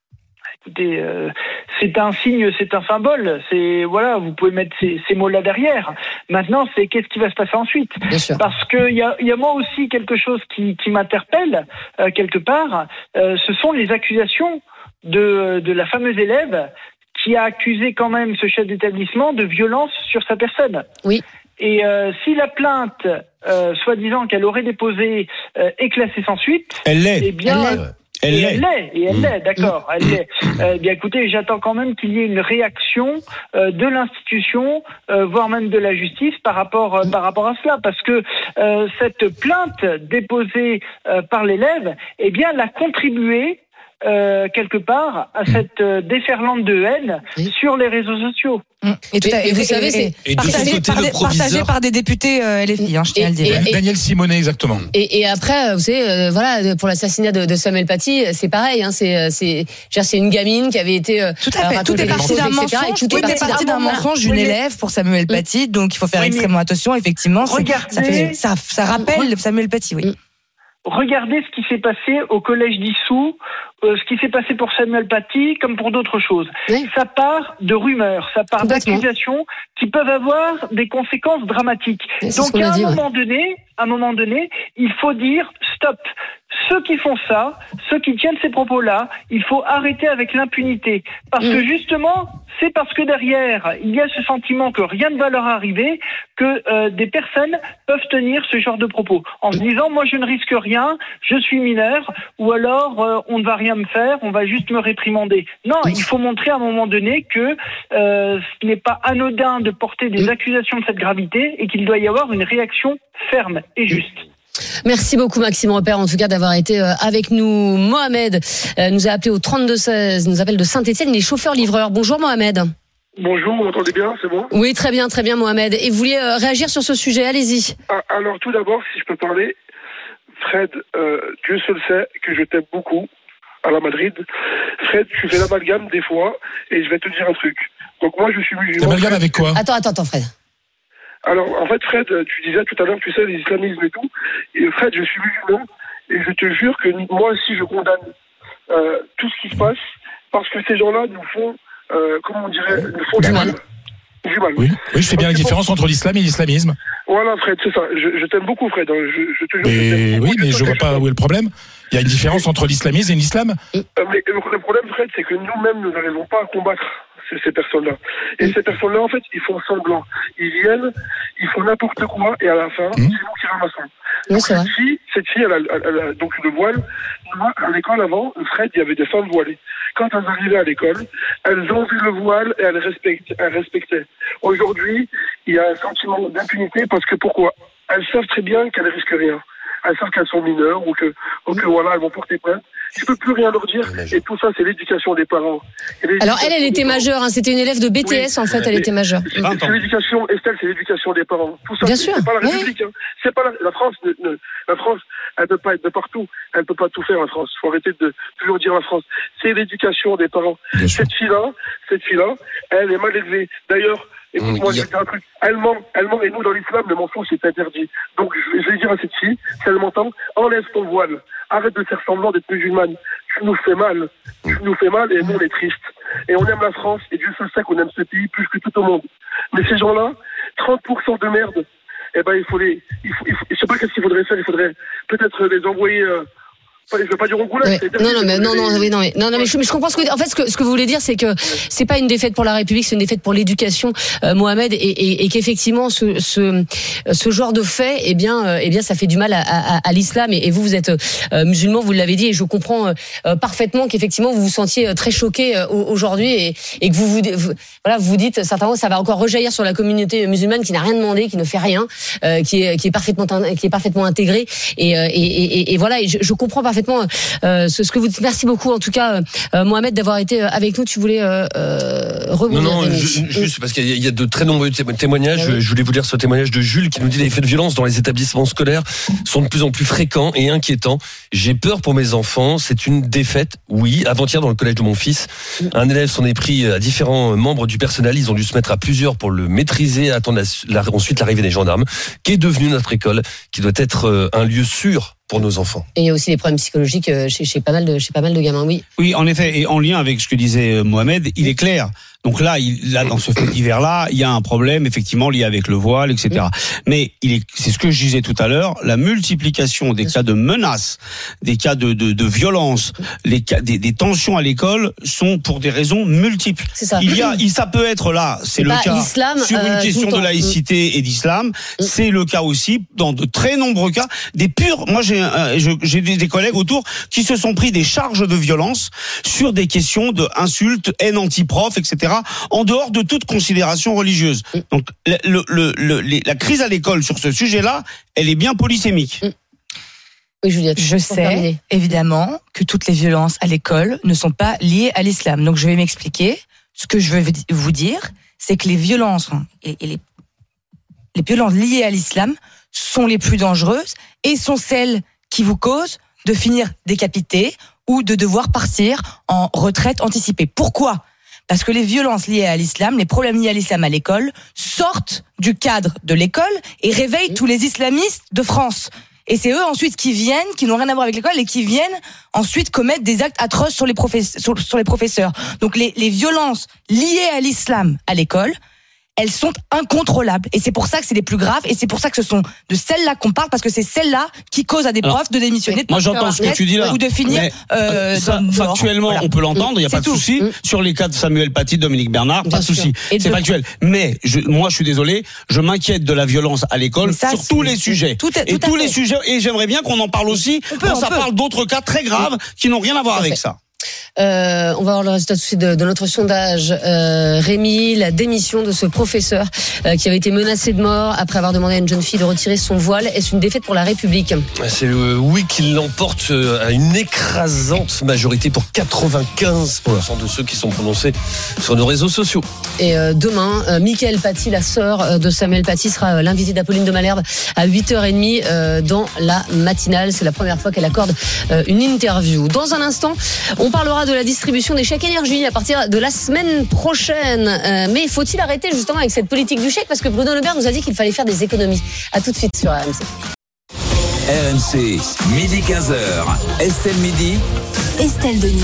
Écoutez, euh, c'est un signe, c'est un symbole. C'est voilà, vous pouvez mettre ces, ces mots-là derrière. Maintenant, c'est qu'est-ce qui va se passer ensuite? Bien sûr. Parce que il y a, y a moi aussi quelque chose qui, qui m'interpelle euh, quelque part. Euh, ce sont les accusations de, de la fameuse élève qui a accusé quand même ce chef d'établissement de violence sur sa personne. Oui. Et euh, si la plainte, euh, soi-disant qu'elle aurait déposée, euh, est classée sans suite, elle l'est. Eh bien. Elle l'est. Elle et elle l'est, et elle mmh. l'est, d'accord, elle l'est. Euh, bien écoutez, j'attends quand même qu'il y ait une réaction euh, de l'institution, euh, voire même de la justice par rapport euh, par rapport à cela, parce que euh, cette plainte déposée euh, par l'élève, eh bien, elle a contribué euh, quelque part à cette euh, déferlante de haine oui. sur les réseaux sociaux. Mmh. Et, tout à, et, et vous et, savez, c'est et partagé, côté, par des, partagé par des députés euh, L F I, hein, je tiens à le dire. Et, et, Daniel Simonet, exactement. Et, et après, vous savez, euh, voilà, pour l'assassinat de, de Samuel Paty, c'est pareil. Hein, c'est, c'est, c'est une gamine qui avait été. Euh, tout à fait. Tout est parti d'un mensonge. Tout est parti d'un mensonge d'une élève pour Samuel Paty, donc il faut faire oui, extrêmement attention. Effectivement, regardez, ça, fait, ça, ça rappelle Samuel Paty, oui. Regardez ce qui s'est passé au collège d'Issou, euh, ce qui s'est passé pour Samuel Paty, comme pour d'autres choses. Oui. Ça part de rumeurs, ça part d'accusations qui peuvent avoir des conséquences dramatiques. Et donc, à un dit, moment ouais. donné, à un moment donné, il faut dire stop. Ceux qui font ça, ceux qui tiennent ces propos-là, il faut arrêter avec l'impunité. Parce mmh. que justement, c'est parce que derrière, il y a ce sentiment que rien ne va leur arriver, que euh, des personnes peuvent tenir ce genre de propos en se disant moi je ne risque rien, je suis mineur, ou alors euh, on ne va rien me faire, on va juste me réprimander. Non, il faut montrer à un moment donné que euh, ce n'est pas anodin de porter des accusations de cette gravité et qu'il doit y avoir une réaction ferme et juste. Merci beaucoup Maxime Repère en tout cas d'avoir été avec nous. Mohamed nous a appelé au trente-deux seize, nous appelle de Saint-Etienne, il est chauffeur-livreur. Bonjour Mohamed. Bonjour, vous m'entendez bien, c'est bon ? Oui, très bien, très bien Mohamed. Et vous vouliez réagir sur ce sujet, allez-y. Alors tout d'abord, si je peux parler, Fred, euh, Dieu seul sait que je t'aime beaucoup à la Madrid. Fred, tu fais l'amalgame des fois et je vais te dire un truc. Donc moi je suis musulman. L'amalgame avec quoi ? Attends, attends, attends Fred. Alors, en fait, Fred, tu disais tout à l'heure, tu sais, l'islamisme et tout. Et Fred, je suis musulman et je te jure que moi aussi, je condamne euh, tout ce qui se passe parce que ces gens-là nous font, euh, comment on dirait, nous font du mal. Du mal. Oui, oui, je fais bien la différence entre l'islam et l'islamisme. Voilà, Fred, c'est ça. Je, je t'aime beaucoup, Fred. Je, je te jure. Et que oui, mais je vois pas où est le problème. Il y a une différence entre l'islamisme et l'islam. Euh, mais le problème, Fred, c'est que nous-mêmes, nous n'arrivons pas à combattre ces personnes-là. Et ces personnes-là, en fait, ils font semblant. Ils viennent, ils font n'importe quoi, et à la fin, mmh. c'est nous qui ramassons. Donc, cette fille, cette fille, elle a, elle, elle a donc le voile. Moi, à l'école avant, Fred, il y avait des femmes voilées. Quand elles arrivaient à l'école, elles ont vu le voile et elles respectaient. Elles respectaient. Aujourd'hui, il y a un sentiment d'impunité parce que pourquoi ? Elles savent très bien qu'elles risquent rien. Elles savent qu'elles sont mineures ou que, ou que voilà, elles vont porter plainte. Je peux plus rien leur dire. Et tout ça, c'est l'éducation des parents. Alors elle, elle était majeure. Hein, c'était une élève de B T S oui, en fait. Elle était majeure. C'est, c'est l'éducation, Estelle, c'est l'éducation des parents. Tout ça, Bien c'est, sûr. c'est pas la oui. République. Hein. C'est pas la, la France. Ne, ne, la France, elle peut pas être de partout. Elle peut pas tout faire, la France. Faut arrêter de toujours dire la France. C'est l'éducation des parents. Bien cette fille-là, cette fille-là, elle est mal élevée. D'ailleurs. Écoute, moi, je vais dire un truc. Elle ment, elle ment, et nous, dans l'islam, le mensonge, c'est interdit. Donc, je, je vais dire à cette fille, si elle m'entend, enlève ton voile. Arrête de faire semblant d'être musulmane. Tu nous fais mal. Tu nous fais mal, et nous, on est tristes. Et on aime la France, et Dieu sait qu'on aime ce pays plus que tout au monde. Mais ces gens-là, trente pour cent de merde, eh ben, il faut les, il faut, il faut, je sais pas qu'est-ce qu'il faudrait faire, il faudrait peut-être les envoyer, euh, je veux pas dire au goulag. Ouais. Non, non, mais non, non, oui, non, mais non, non, mais je, je comprends ce que, en fait, ce que, ce que vous voulez dire, c'est que c'est pas une défaite pour la République, c'est une défaite pour l'éducation, euh, Mohamed, et, et, et qu'effectivement, ce, ce, ce genre de fait, eh bien, euh, eh bien, ça fait du mal à, à, à l'islam. Et, et vous, vous êtes euh, musulman, vous l'avez dit, et je comprends euh, parfaitement qu'effectivement, vous vous sentiez très choqué euh, aujourd'hui, et, et que vous vous, vous, voilà, vous vous dites, certainement, ça va encore rejaillir sur la communauté musulmane qui n'a rien demandé, qui ne fait rien, euh, qui est, qui est parfaitement, qui est parfaitement intégrée, et, et, et, et voilà, et je, je comprends parfaitement. Euh, ce, ce que vous dites. Merci beaucoup en tout cas euh, Mohamed d'avoir été avec nous. Tu voulais euh, rebondir. Non, non, je, juste parce qu'il y a, il y a de très nombreux témoignages. Ah oui. Je voulais vous lire ce témoignage de Jules qui nous dit les faits de violence dans les établissements scolaires sont de plus en plus fréquents et inquiétants. J'ai peur pour mes enfants. C'est une défaite. Oui, avant-hier dans le collège de mon fils, un élève s'en est pris à différents membres du personnel. Ils ont dû se mettre à plusieurs pour le maîtriser, attendre la, la, ensuite l'arrivée des gendarmes. Qu'est devenue notre école, qui doit être un lieu sûr pour nos enfants. Et il y a aussi des problèmes psychologiques chez, chez pas mal de, chez pas mal de gamins, oui. Oui, en effet, et en lien avec ce que disait Mohamed, il est clair. Donc là, il, là, dans ce fait divers-là, il y a un problème effectivement lié avec le voile, et cetera. Mais il est, c'est ce que je disais tout à l'heure, la multiplication des cas de menaces, des cas de, de, de violence, les cas, des, des tensions à l'école sont pour des raisons multiples. C'est ça. Il y a, il, ça peut être là, c'est, c'est le cas sur une euh, question de laïcité et d'islam. Mmh. C'est le cas aussi dans de très nombreux cas des purs. Moi, j'ai, euh, je, j'ai des, des collègues autour qui se sont pris des charges de violence sur des questions de insultes, haine anti-prof, et cetera. En dehors de toute considération religieuse. Donc, le, le, le, le, la crise à l'école sur ce sujet-là, elle est bien polysémique. Oui, Juliette. Je sais, terminer. évidemment, que toutes les violences à l'école ne sont pas liées à l'islam. Donc, je vais m'expliquer. Ce que je veux vous dire, c'est que les violences et, et les, les violences liées à l'islam sont les plus dangereuses et sont celles qui vous causent de finir décapité ou de devoir partir en retraite anticipée. Pourquoi ? Parce que les violences liées à l'islam, les problèmes liés à l'islam à l'école, sortent du cadre de l'école et réveillent tous les islamistes de France. Et c'est eux ensuite qui viennent, qui n'ont rien à voir avec l'école, et qui viennent ensuite commettre des actes atroces sur les, professe- sur, sur les professeurs. Donc les, les violences liées à l'islam à l'école, elles sont incontrôlables. Et c'est pour ça que c'est les plus graves, et c'est pour ça que ce sont de celles-là qu'on parle, parce que c'est celles-là qui causent à des Alors, profs de démissionner. De moi, j'entends ce que tu dis là. Ou de finir. Mais, euh, ça, dans, factuellement, voilà. on peut l'entendre, il n'y a C'est pas de tout. souci. Mmh. Sur les cas de Samuel Paty, Dominique Bernard, Bien pas de sûr. souci. Et C'est de- factuel. Mais je, moi, je suis désolé, je m'inquiète de la violence à l'école ça, sur c'est- tous les sujets. tout à- et tout à tous fait. les sujets, et j'aimerais bien qu'on en parle aussi, On peut, quand on ça peut. parle d'autres cas très graves qui n'ont rien à voir Tout à avec fait. ça. Euh, on va voir le résultat tout de suite de, de notre sondage. Euh, Rémi, la démission de ce professeur euh, qui avait été menacé de mort après avoir demandé à une jeune fille de retirer son voile. Est-ce une défaite pour la République ? C'est le oui qui l'emporte à une écrasante majorité pour quatre-vingt-quinze pour cent de ceux qui sont prononcés sur nos réseaux sociaux. Et euh, demain, euh, Mickaël Paty, la sœur euh, de Samuel Paty, sera euh, l'invitée d'Apolline de Malherbe à huit heures trente euh, dans la matinale. C'est la première fois qu'elle accorde euh, une interview. Dans un instant, on parlera de la distribution des chèques énergie à partir de la semaine prochaine. Euh, mais faut-il arrêter justement avec cette politique du chèque ? Parce que Bruno Le Maire nous a dit qu'il fallait faire des économies. À tout de suite sur R M C. R M C, midi quinze heures. Estelle Midi. Estelle Denis.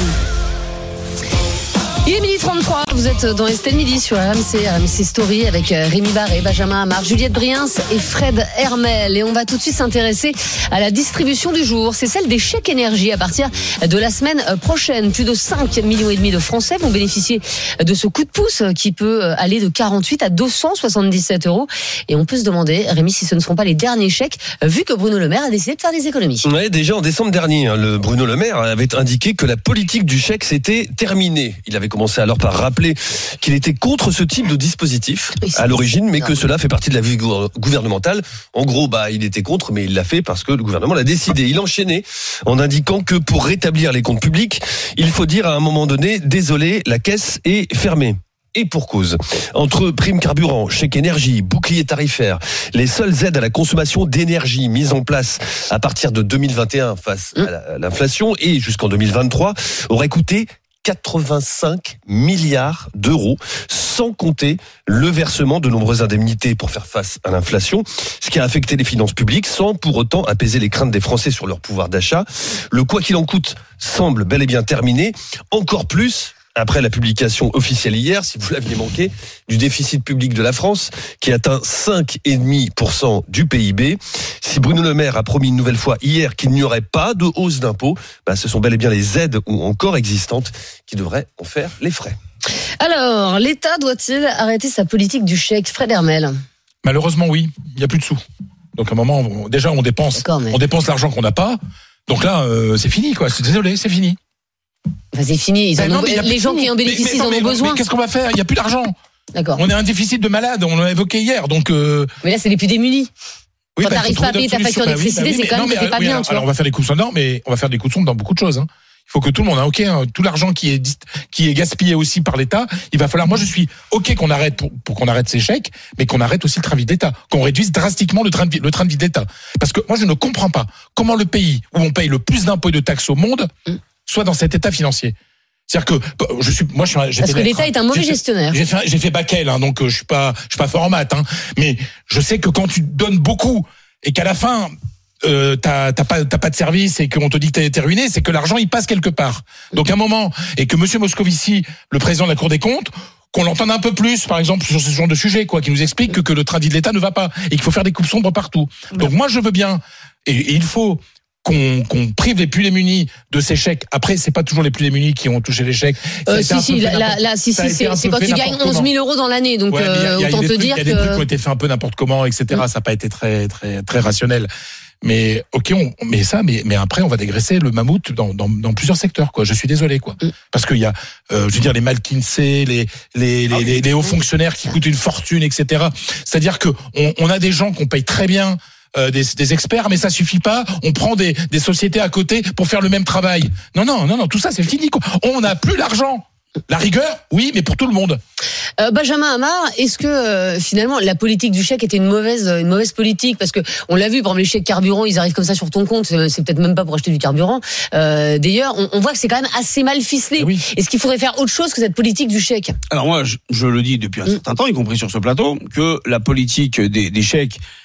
Il est midi trente-trois, vous êtes dans Estelle Midi sur R M C, R M C Story avec Rémi Barré, Benjamin Amar, Juliette Briens et Fred Hermel. Et on va tout de suite s'intéresser à la distribution du jour. C'est celle des chèques énergie à partir de la semaine prochaine. Plus de cinq millions et demi de Français vont bénéficier de ce coup de pouce qui peut aller de quarante-huit à deux cent soixante-dix-sept euros. Et on peut se demander, Rémi, si ce ne seront pas les derniers chèques, vu que Bruno Le Maire a décidé de faire des économies. Ouais, déjà en décembre dernier, hein, le Bruno Le Maire avait indiqué que la politique du chèque s'était terminée. Il avait commencé alors par rappeler qu'il était contre ce type de dispositif à l'origine, mais que cela fait partie de la vie gou- gouvernementale. En gros, bah, il était contre, mais il l'a fait parce que le gouvernement l'a décidé. Il enchaînait en indiquant que pour rétablir les comptes publics, il faut dire à un moment donné, désolé, la caisse est fermée. Et pour cause. Entre prime carburant, chèque énergie, bouclier tarifaire, les seules aides à la consommation d'énergie mises en place à partir de deux mille vingt et un face à l'inflation et jusqu'en deux mille vingt-trois auraient coûté quatre-vingt-cinq milliards d'euros, sans compter le versement de nombreuses indemnités pour faire face à l'inflation, ce qui a affecté les finances publiques sans pour autant apaiser les craintes des Français sur leur pouvoir d'achat. Le quoi qu'il en coûte semble bel et bien terminé, encore plus après la publication officielle hier, si vous l'aviez manqué, du déficit public de la France, qui atteint cinq virgule cinq pour cent du P I B. Si Bruno Le Maire a promis une nouvelle fois hier qu'il n'y aurait pas de hausse d'impôts, bah ce sont bel et bien les aides ou encore existantes qui devraient en faire les frais. Alors, l'État doit-il arrêter sa politique du chèque ? Fred Hermel. Malheureusement, oui. Il n'y a plus de sous. Donc, à un moment, on- déjà, on dépense, mais... on dépense l'argent qu'on n'a pas. Donc là, euh, c'est fini, quoi. C'est désolé, c'est fini. Enfin, c'est fini. Ils en Ben ont... non, mais il y a plus Les de gens sous. qui en bénéficient, Mais- mais ils non, en mais- ont besoin. Mais qu'est-ce qu'on va faire ? Il n'y a plus d'argent. D'accord. On a un déficit de malade. On l'a évoqué hier. Donc, euh... Mais là, c'est les plus démunis. oui, Quand bah, t'arrives faut pas à trouver payer ta d'autres facture solutions. d'électricité, Bah oui, c'est mais quand non, même que mais, t'es pas oui, bien, alors, tu vois. alors, on va faire des coups de sonore, mais on va faire des coups de sonore dans beaucoup de choses. Hein. Il faut que tout le monde, hein, ok, hein, tout l'argent qui est dist- qui est gaspillé aussi par l'État, il va falloir. Moi, je suis ok qu'on arrête pour, pour qu'on arrête ces chèques, mais qu'on arrête aussi le train de vie d'État, qu'on réduise drastiquement le train de vie, le train de vie d'État. Parce que moi, je ne comprends pas comment le pays où on paye le plus d'impôts et de taxes au monde soit dans cet état financier. C'est-à-dire que je suis, moi, je suis, j'ai Parce fait que lettres, l'État est un mauvais j'ai fait- gestionnaire. J'ai fait, j'ai fait Bac-L, hein, donc euh, je suis pas, je suis pas fort en maths, hein, mais je sais que quand tu donnes beaucoup et qu'à la fin euh, t'as, t'as pas, t'as pas de service et qu'on te dit que t'es, t'es ruiné, c'est que l'argent il passe quelque part. Donc à un moment, et que Monsieur Moscovici, le président de la Cour des comptes, qu'on l'entende un peu plus, par exemple, sur ce genre de sujet, quoi, qui nous explique que, que le train de vie de l'État ne va pas et qu'il faut faire des coupes sombres partout. Donc moi, je veux bien, et, et il faut qu'on, qu'on prive les plus démunis de ces chèques. Après, c'est pas toujours les plus démunis qui ont touché les chèques. Euh, si, si, là, là, là, si, si, c'est, c'est quand tu gagnes onze mille euros dans l'année, donc Ouais, mais il y a- euh, il y a autant des te trucs- dire Il y a des trucs qui ont que. été faits un peu n'importe comment, et cetera. Ça n'a pas été très, très, très rationnel. Mais ok, on on met ça, mais mais après on va dégraisser le mammouth dans dans, dans plusieurs secteurs, quoi. Je suis désolé, quoi, parce qu'il y a, euh, je veux dire, les McKinsey, les les les, les, les hauts fonctionnaires qui coûtent une fortune, et cetera. C'est-à-dire que on, on a des gens qu'on paye très bien. Euh, des, des experts, mais ça suffit pas. On prend des, des sociétés à côté pour faire le même travail. Non, non, non, non, tout ça c'est fini, quoi. On n'a plus l'argent. La rigueur, oui, mais pour tout le monde. Euh, Benjamin Amar, est-ce que euh, finalement la politique du chèque était une mauvaise, une mauvaise politique ? Parce que on l'a vu, par exemple, les chèques carburant, ils arrivent comme ça sur ton compte. C'est, c'est peut-être même pas pour acheter du carburant. Euh, d'ailleurs, on, on voit que c'est quand même assez mal ficelé. Oui. Est-ce qu'il faudrait faire autre chose que cette politique du chèque ? Alors moi, je, je le dis depuis un Mm. certain temps, y compris sur ce plateau, que la politique des, des chèques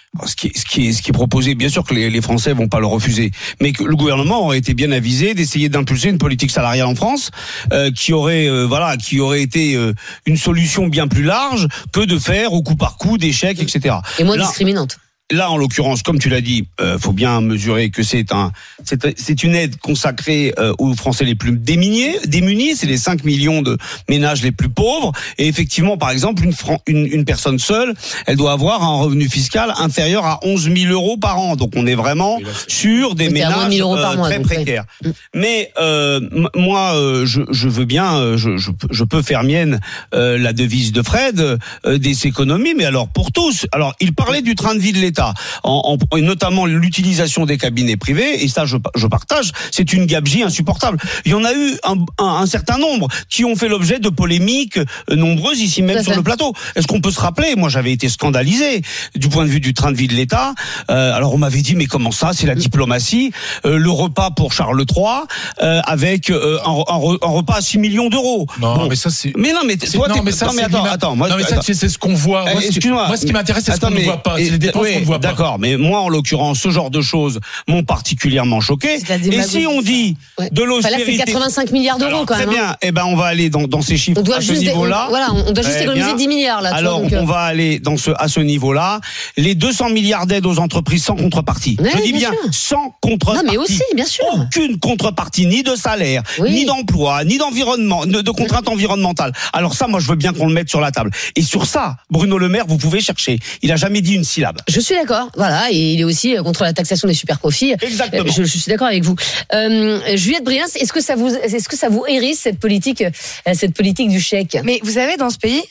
Ce qui, est, ce qui est, ce qui est proposé, bien sûr que les, les Français vont pas le refuser, mais que le gouvernement aurait été bien avisé d'essayer d'impulser une politique salariale en France, euh, qui aurait, euh, voilà, qui aurait été euh, une solution bien plus large que de faire au coup par coup des chèques, et cetera. Et moins Là, discriminante. Là, en l'occurrence, comme tu l'as dit, euh, faut bien mesurer que c'est un, c'est, c'est une aide consacrée euh, aux Français les plus démunis. Démunis, c'est les cinq millions de ménages les plus pauvres. Et effectivement, par exemple, une, une, une personne seule, elle doit avoir un revenu fiscal inférieur à onze mille euros par an. Donc, on est vraiment sur des ménages euh, mois, très donc, précaires. Oui. Mais euh, m- moi, euh, je, je veux bien, je, je, je peux faire mienne euh, la devise de Fred, euh, des économies, mais alors pour tous. Alors, il parlait du train de vie de l'État. En, en, notamment l'utilisation des cabinets privés, et ça je, je partage, c'est une gabegie insupportable. Il y en a eu un, un, un certain nombre qui ont fait l'objet de polémiques nombreuses ici même sur le plateau. Est-ce qu'on peut se rappeler, moi j'avais été scandalisé du point de vue du train de vie de l'État, euh, alors on m'avait dit mais comment ça, c'est la diplomatie, euh, le repas pour Charles trois euh, avec euh, un, un, un repas à six millions d'euros. Non bon. mais ça c'est... Mais non mais c'est... toi non, t'es... mais ça, non mais attends, attends, moi, non mais ça attends. c'est, c'est ce qu'on voit. Moi, Eh, ce, qui, moi ce qui m'intéresse c'est ce qu'on ne voit pas, c'est les dépenses oui, qu'on ne voit pas. D'accord, mais moi, en l'occurrence, ce genre de choses m'ont particulièrement choqué. Et si on dit ouais. de l'austérité, enfin là, c'est quatre-vingt-cinq milliards d'euros alors, quand même. Très bien. Hein. Eh ben, on va aller dans, dans ces chiffres on doit à ce juste niveau-là. On, voilà, on doit juste eh économiser bien, dix milliards là. Alors, vois, donc, on va aller dans ce à ce niveau-là. Les deux cents milliards d'aides aux entreprises sans contrepartie. Ouais, Je dis bien, bien sans contrepartie. Non, mais aussi, bien sûr. Aucune contrepartie, ni de salaire, oui. ni d'emploi, ni d'environnement, de, de contraintes environnementales. Alors ça, moi, je veux bien qu'on le mette sur la table. Et sur ça, Bruno Le Maire, vous pouvez chercher. Il a jamais dit une syllabe. Je suis d'accord. Voilà, et il est aussi contre la taxation des super profits. Exactement. Je, je suis d'accord avec vous. Euh, Juliette Briens, est-ce que ça vous, est-ce que ça vous hérisse cette politique, cette politique du chèque? Mais vous savez, dans ce pays,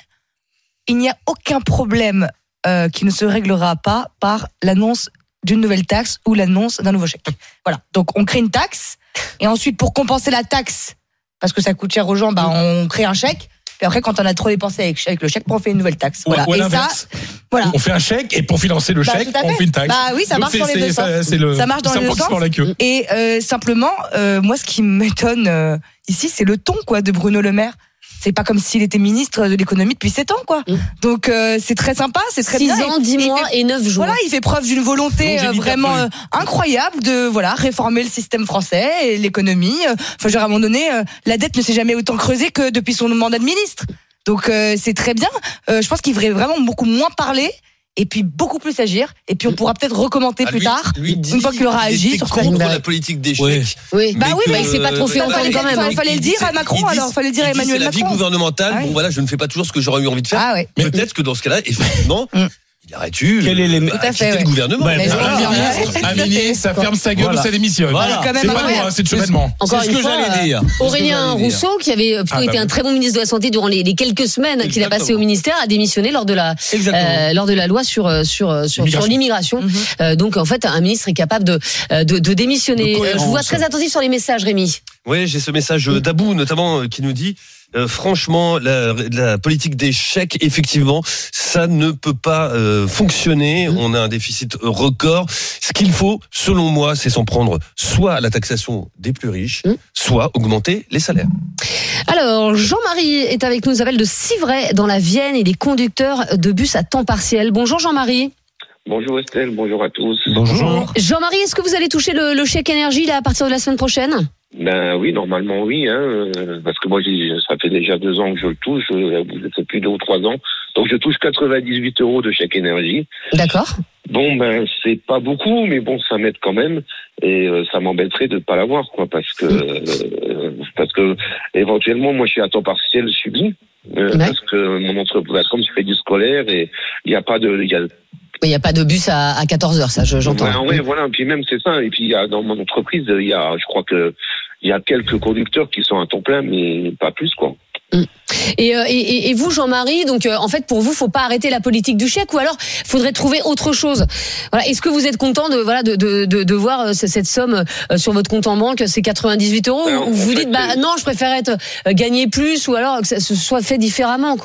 il n'y a aucun problème euh, qui ne se réglera pas par l'annonce d'une nouvelle taxe ou l'annonce d'un nouveau chèque. Voilà. Donc on crée une taxe et ensuite pour compenser la taxe, parce que ça coûte cher aux gens, bah on crée un chèque. Et après, quand on a trop dépensé avec, avec le chèque, on fait une nouvelle taxe. Voilà. Ou, ou et ça, voilà. On fait un chèque et pour financer le bah, chèque, on fait une taxe. Bah oui, ça Donc marche c'est, dans les deux sens. Ça, c'est le, ça marche dans les deux sens. La queue. Et euh, simplement, euh, moi, ce qui m'étonne euh, ici, c'est le ton quoi de Bruno Le Maire. C'est pas comme s'il était ministre de l'économie depuis sept ans, quoi. Mmh. Donc euh, c'est très sympa, c'est très bien. six ans, dix mois et neuf jours. Voilà, il fait preuve d'une volonté euh, vraiment euh, incroyable de voilà réformer le système français et l'économie. Enfin, genre à un moment donné, euh, la dette ne s'est jamais autant creusée que depuis son mandat de ministre. Donc euh, c'est très bien. Euh, je pense qu'il devrait vraiment beaucoup moins parler. Et puis beaucoup plus agir. Et puis on pourra peut-être recommenter ah, plus lui, tard, lui dit, une fois qu'il aura agi sur contre la politique des chèques. Oui, oui. bah oui, que, bah il s'est pas trop fait entendre quand même. Il fallait le dire à Macron, alors fallait le dire à Emmanuel Macron. C'est la vie gouvernementale. Ah, oui. Bon voilà, je ne fais pas toujours ce que j'aurais eu envie de faire. Ah, ouais. Peut-être que dans ce cas-là, effectivement. Il aurait dû Quel est les... Tout à fait, ouais. le gouvernement. Ouais, un ministre, ça ferme sa gueule voilà. ou ça démissionne. Voilà. C'est pas moi, c'est de chevènement. Encore c'est une ce que fois, j'allais dire. Aurélien Rousseau, qui avait plutôt ah, bah été oui. un très bon ministre de la Santé durant les, les quelques semaines Exactement. qu'il a passé au ministère, a démissionné lors de la euh, lors de la loi sur sur sur, sur l'immigration. Mm-hmm. Euh, donc en fait, un ministre est capable de de, de démissionner. De Je vous vois très attentif sur les messages, Rémi. Oui, j'ai ce message d'Abou notamment qui nous dit. Euh, franchement, la, la politique des chèques, effectivement, ça ne peut pas euh, fonctionner. Mmh. On a un déficit record. Ce qu'il faut, selon moi, c'est s'en prendre soit à la taxation des plus riches, mmh. soit augmenter les salaires. Alors, Jean-Marie est avec nous, appelle de Civray, dans la Vienne. Il est conducteur de bus à temps partiel. Bonjour Jean-Marie. Bonjour Estelle, bonjour à tous. Bonjour. Jean-Marie, est-ce que vous allez toucher le, le chèque énergie là, à partir de la semaine prochaine ? Ben oui, normalement oui, hein, parce que moi j'ai, ça fait déjà deux ans que je le touche, ça fait plus de deux ou trois ans, donc je touche quatre-vingt-dix-huit euros de chèque énergie. D'accord. Bon ben c'est pas beaucoup, mais bon ça m'aide quand même, et euh, ça m'embêterait de ne pas l'avoir quoi, parce que euh, parce que éventuellement moi je suis à temps partiel subi, euh, ouais. parce que mon entreprise, comme je fais du scolaire et il y a pas de, il y a il n'y a pas de bus à, à quatorze heures, ça, je, j'entends. Ouais, ouais, voilà. Puis même, c'est ça. Et puis, il y a, dans mon entreprise, il y a, je crois que, il y a quelques conducteurs qui sont à temps plein, mais pas plus, quoi. Et, euh, et, et vous, Jean-Marie, donc, euh, en fait, pour vous, faut pas arrêter la politique du chèque, ou alors, faudrait trouver autre chose. Voilà. Est-ce que vous êtes content de, voilà, de, de, de, de voir euh, cette somme euh, sur votre compte en banque, c'est quatre-vingt-dix-huit euros, ou vous vous dites, bah, non, je préfère être, euh, gagner plus, ou alors que ça se soit fait différemment, quoi?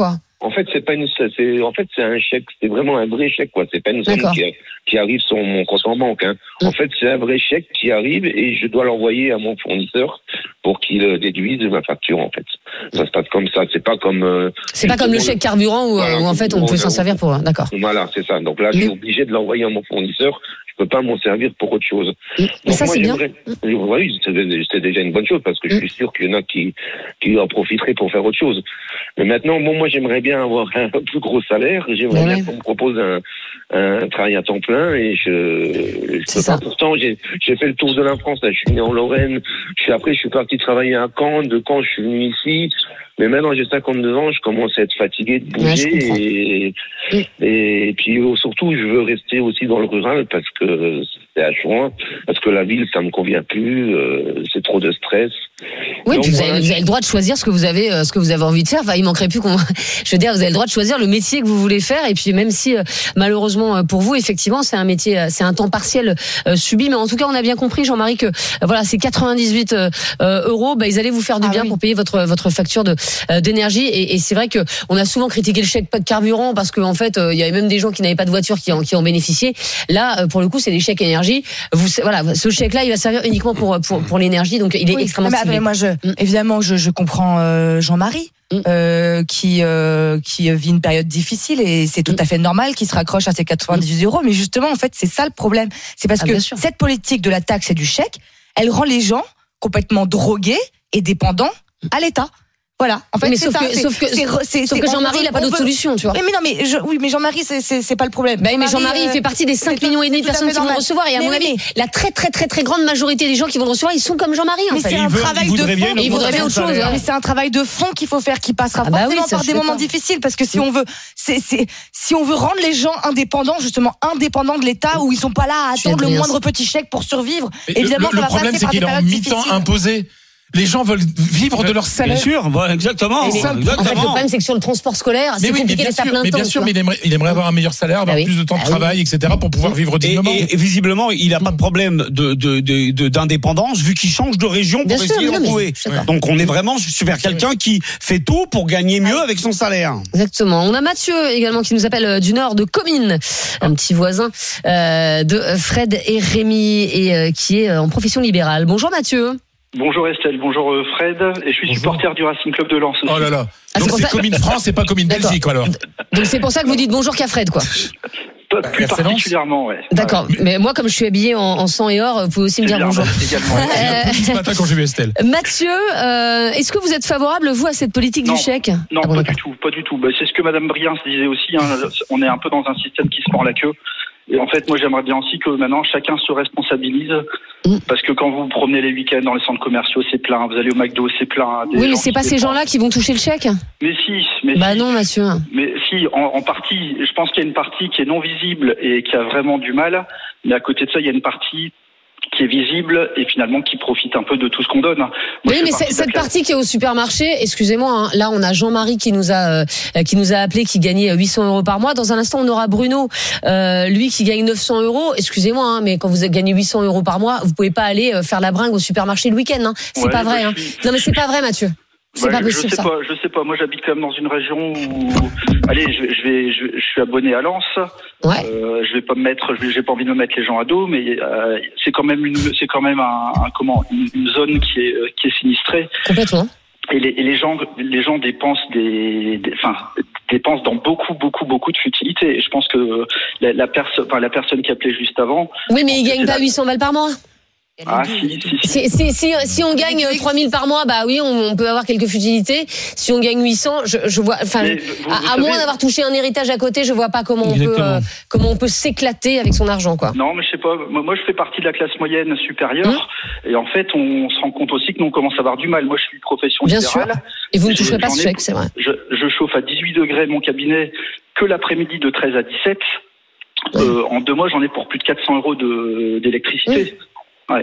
En fait, c'est pas une, c'est, en fait, c'est un chèque, c'est vraiment un vrai chèque, quoi. C'est pas une somme qui, qui arrive sur mon compte en banque, hein. Mmh. En fait, c'est un vrai chèque qui arrive et je dois l'envoyer à mon fournisseur pour qu'il déduise ma facture, en fait. Ça se passe comme ça. C'est pas comme, euh, c'est pas comme le chèque carburant où, voilà, où en fait, on peut s'en servir pour, d'accord. Voilà, c'est ça. Donc là, je suis obligé de l'envoyer à mon fournisseur. Je peux pas m'en servir pour autre chose. Mmh. Donc ça, moi, c'est bien. Oui, c'est déjà une bonne chose parce que mmh. je suis sûr qu'il y en a qui, qui en profiteraient pour faire autre chose. Mais maintenant, bon, moi, j'aimerais bien avoir un plus gros salaire. J'aimerais ouais. bien qu'on me propose un, un travail à temps plein et je, je peux pas. Pourtant, j'ai, j'ai fait le tour de la France. Là, je suis né en Lorraine. Je suis, après, je suis parti travailler à Caen. De Caen, je suis venu ici. Mais maintenant, j'ai cinquante-deux ans, je commence à être fatigué de bouger ouais, et, mmh. et puis surtout, je veux rester aussi dans le rural parce que c'est à Chouin, parce que la ville, ça me convient plus, euh, c'est trop de stress. Oui, donc, puis vous, voilà, avez, vous avez le droit de choisir ce que vous avez, euh, ce que vous avez envie de faire. Enfin, il manquerait plus qu'on, je veux dire, vous avez le droit de choisir le métier que vous voulez faire. Et puis même si, euh, malheureusement pour vous, effectivement, c'est un métier, c'est un temps partiel euh, subi, mais en tout cas, on a bien compris, Jean-Marie, que euh, voilà, ces quatre-vingt-dix-huit euh, euros, bah, ils allaient vous faire du ah, bien oui. pour payer votre votre facture de euh, d'énergie. Et, et c'est vrai que on a souvent critiqué le chèque pas de carburant parce qu'en fait, euh, il y avait même des gens qui n'avaient pas de voiture qui en qui en bénéficiaient. Là, euh, pour le coup, c'est des chèques énergie. Vous, voilà, ce chèque-là, il va servir uniquement pour pour pour l'énergie, donc il est oui, extrêmement. Mais, mais moi, je, mmh. évidemment, je, je comprends euh, Jean-Marie. Euh, qui euh, qui vit une période difficile et c'est tout à fait normal qu'il se raccroche à ces quatre-vingt-dix-huit euros. Mais justement, en fait, c'est ça le problème. C'est parce ah, que cette politique de la taxe et du chèque, elle rend les gens complètement drogués et dépendants à l'État. Voilà. En fait, mais c'est sauf ça. que, c'est, sauf que, c'est, c'est, sauf que Jean-Marie, il n'a pas d'autre veut... solution, tu vois. Mais, mais non, mais je, oui, mais Jean-Marie, c'est, c'est, c'est pas le problème. Bah, mais Jean-Marie, euh, il fait partie des cinq millions et demi de personnes qui vont le recevoir. Et à mais mon oui, avis, mais... la très, très, très, très grande majorité des gens qui vont le recevoir, ils sont comme Jean-Marie, en mais fait. C'est un veut, travail de fond. Ils voudraient bien autre chose. Ouais. Mais c'est un travail de fond qu'il faut faire, qui passera ah bah forcément oui, par des moments difficiles, parce que si on veut, c'est, c'est, si on veut rendre les gens indépendants, justement, indépendants de l'État, où ils sont pas là à attendre le moindre petit chèque pour survivre, évidemment, ça va passer par des périodes difficiles. Le problème, c'est qu'il est en mi-temps imposé. Les gens veulent vivre de leur salaire. Bien sûr, voilà, exactement. Mais, exactement. En fait, le problème, c'est que sur le transport scolaire, c'est oui, compliqué d'être à plein mais temps. Bien sûr, mais il aimerait, il aimerait avoir un meilleur salaire, avoir ah oui. plus de temps de ah travail, oui. et cetera, pour pouvoir vivre dignement. Et, et, et visiblement, il n'a pas de problème de, de, de, de, d'indépendance, vu qu'il change de région bien pour sûr, essayer d'en trouver. Donc, on est vraiment vers quelqu'un qui fait tout pour gagner mieux avec son salaire. Exactement. On a Mathieu également qui nous appelle du nord de Comines, un petit voisin euh, de Fred et Rémi, et euh, qui est en profession libérale. Bonjour Mathieu. Bonjour Estelle, bonjour Fred, et je suis bonjour. supporter du Racing Club de Lens aussi. Oh là là, ah, donc c'est, c'est Commune France et pas Commune Belgique alors. Donc c'est pour ça que vous dites bonjour qu'à Fred, quoi. Pas plus bah, particulièrement, ouais. D'accord, ouais. Mais moi comme je suis habillé en, en sang et or, vous pouvez aussi me dire bonjour. Également. euh, ce matin quand j'ai vu Estelle. Mathieu, euh, est-ce que vous êtes favorable, vous, à cette politique non. du chèque? Non, ah bon, pas d'accord. du tout, pas du tout. Bah, c'est ce que Madame Briens disait aussi, hein. On est un peu dans un système qui se mord la queue. Et en fait, moi, j'aimerais bien aussi que maintenant, chacun se responsabilise. Mmh. Parce que quand vous vous promenez les week-ends dans les centres commerciaux, c'est plein. Vous allez au McDo, c'est plein. Oui, mais c'est pas ces gens-là qui vont toucher le chèque. Mais si. Mais bah si. non, Mathieu. Mais si, en, en partie. Je pense qu'il y a une partie qui est non visible et qui a vraiment du mal. Mais à côté de ça, il y a une partie qui est visible et finalement qui profite un peu de tout ce qu'on donne. Moi, oui, mais c'est, cette partie qui est au supermarché, excusez-moi, hein, là on a Jean-Marie qui nous a euh, qui nous a appelé, qui gagnait huit cents euros par mois. Dans un instant, on aura Bruno, euh, lui qui gagne neuf cents euros. Excusez-moi, hein, mais quand vous gagnez huit cents euros par mois, vous pouvez pas aller faire la bringue au supermarché le week-end. Hein. C'est ouais, pas vrai. Hein. Non, mais c'est pas vrai, Mathieu. C'est bah, pas possible, je sais ça. pas, je sais pas. Moi, j'habite quand même dans une région où, allez, je vais, je vais, je, je suis abonné à Lens. Ouais. Euh, je vais pas me mettre, j'ai pas envie de me mettre les gens à dos, mais euh, c'est quand même une, c'est quand même un, un comment, une, une zone qui est, qui est sinistrée. Complètement. Et les, et les gens, les gens dépensent des, des, enfin, dépensent dans beaucoup, beaucoup, beaucoup de futilités. Et je pense que la, la personne, enfin, la personne qui appelait juste avant. Oui, mais ils gagnent pas huit cents balles par mois. Ah, si, si, si. Si, si, si, si on gagne trois mille par mois, bah oui, on, on peut avoir quelques futilités. Si on gagne huit cents, je, je vois, enfin, à, à moins d'avoir touché un héritage à côté, je vois pas comment on peut, euh, comment on peut s'éclater avec son argent, quoi. Non, mais je sais pas. Moi, je fais partie de la classe moyenne supérieure. Mmh. Et en fait, on se rend compte aussi que nous, on commence à avoir du mal. Moi, je suis profession Bien libérale. Sûr. Et vous ne toucherez pas ce chèque, c'est vrai. Je, je chauffe à dix-huit degrés mon cabinet que l'après-midi de treize à dix-sept. Mmh. Euh, en deux mois, j'en ai pour plus de quatre cents euros de, d'électricité. Mmh. Ouais.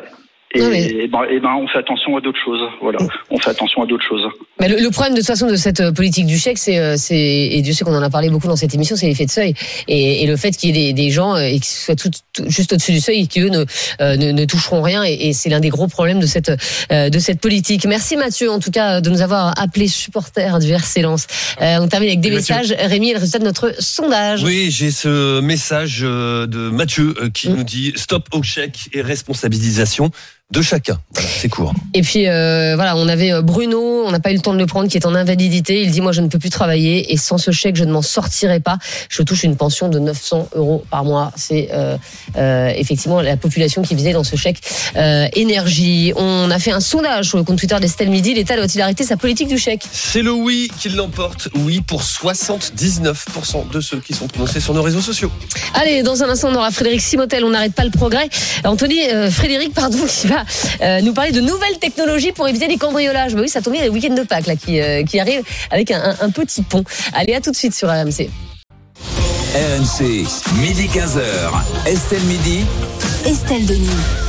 Et, mais... et, ben, et ben, on fait attention à d'autres choses. Voilà, on fait attention à d'autres choses. Mais le, le problème de toute façon de cette politique du chèque, c'est, c'est et Dieu sait qu'on en a parlé beaucoup dans cette émission, c'est l'effet de seuil et, et le fait qu'il y ait des, des gens et qui soient tout, tout, juste au-dessus du seuil et qui eux ne, euh, ne, ne toucheront rien. Et, et c'est l'un des gros problèmes de cette euh, de cette politique. Merci Mathieu, en tout cas, de nous avoir appelé supporters du R C Lens. Euh, on termine avec des Mathieu. messages. Rémi, le résultat de notre sondage. Oui, j'ai ce message de Mathieu qui mmh. nous dit stop au chèque et responsabilisation de chacun. Voilà, c'est court. Et puis euh, voilà, on avait Bruno, on n'a pas eu le temps de le prendre, qui est en invalidité. Il dit moi je ne peux plus travailler et sans ce chèque je ne m'en sortirai pas. Je touche une pension de neuf cents euros par mois. C'est euh, euh, effectivement la population qui visait dans ce chèque euh, énergie. On a fait un sondage sur le compte Twitter d'Estelle Midi. L'État doit-il arrêter sa politique du chèque ? C'est le oui qui l'emporte. Oui pour soixante-dix-neuf pour cent de ceux qui sont prononcés sur nos réseaux sociaux. Allez, dans un instant on aura Frédéric Simotel. On n'arrête pas le progrès. Anthony, euh, Frédéric, pardon, qui va Euh, nous parler de nouvelles technologies pour éviter les cambriolages. Mais oui, ça tombe bien, le week-end de Pâques là, qui, euh, qui arrive avec un, un, un petit pont. Allez, à tout de suite sur R M C. R M C, midi quinze heures. Estelle Midi. Estelle Denis.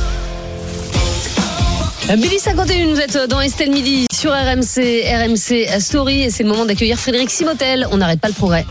Midi cinquante et un, vous êtes dans Estelle Midi sur R M C, R M C Story. Et c'est le moment d'accueillir Frédéric Simotel. On n'arrête pas le progrès.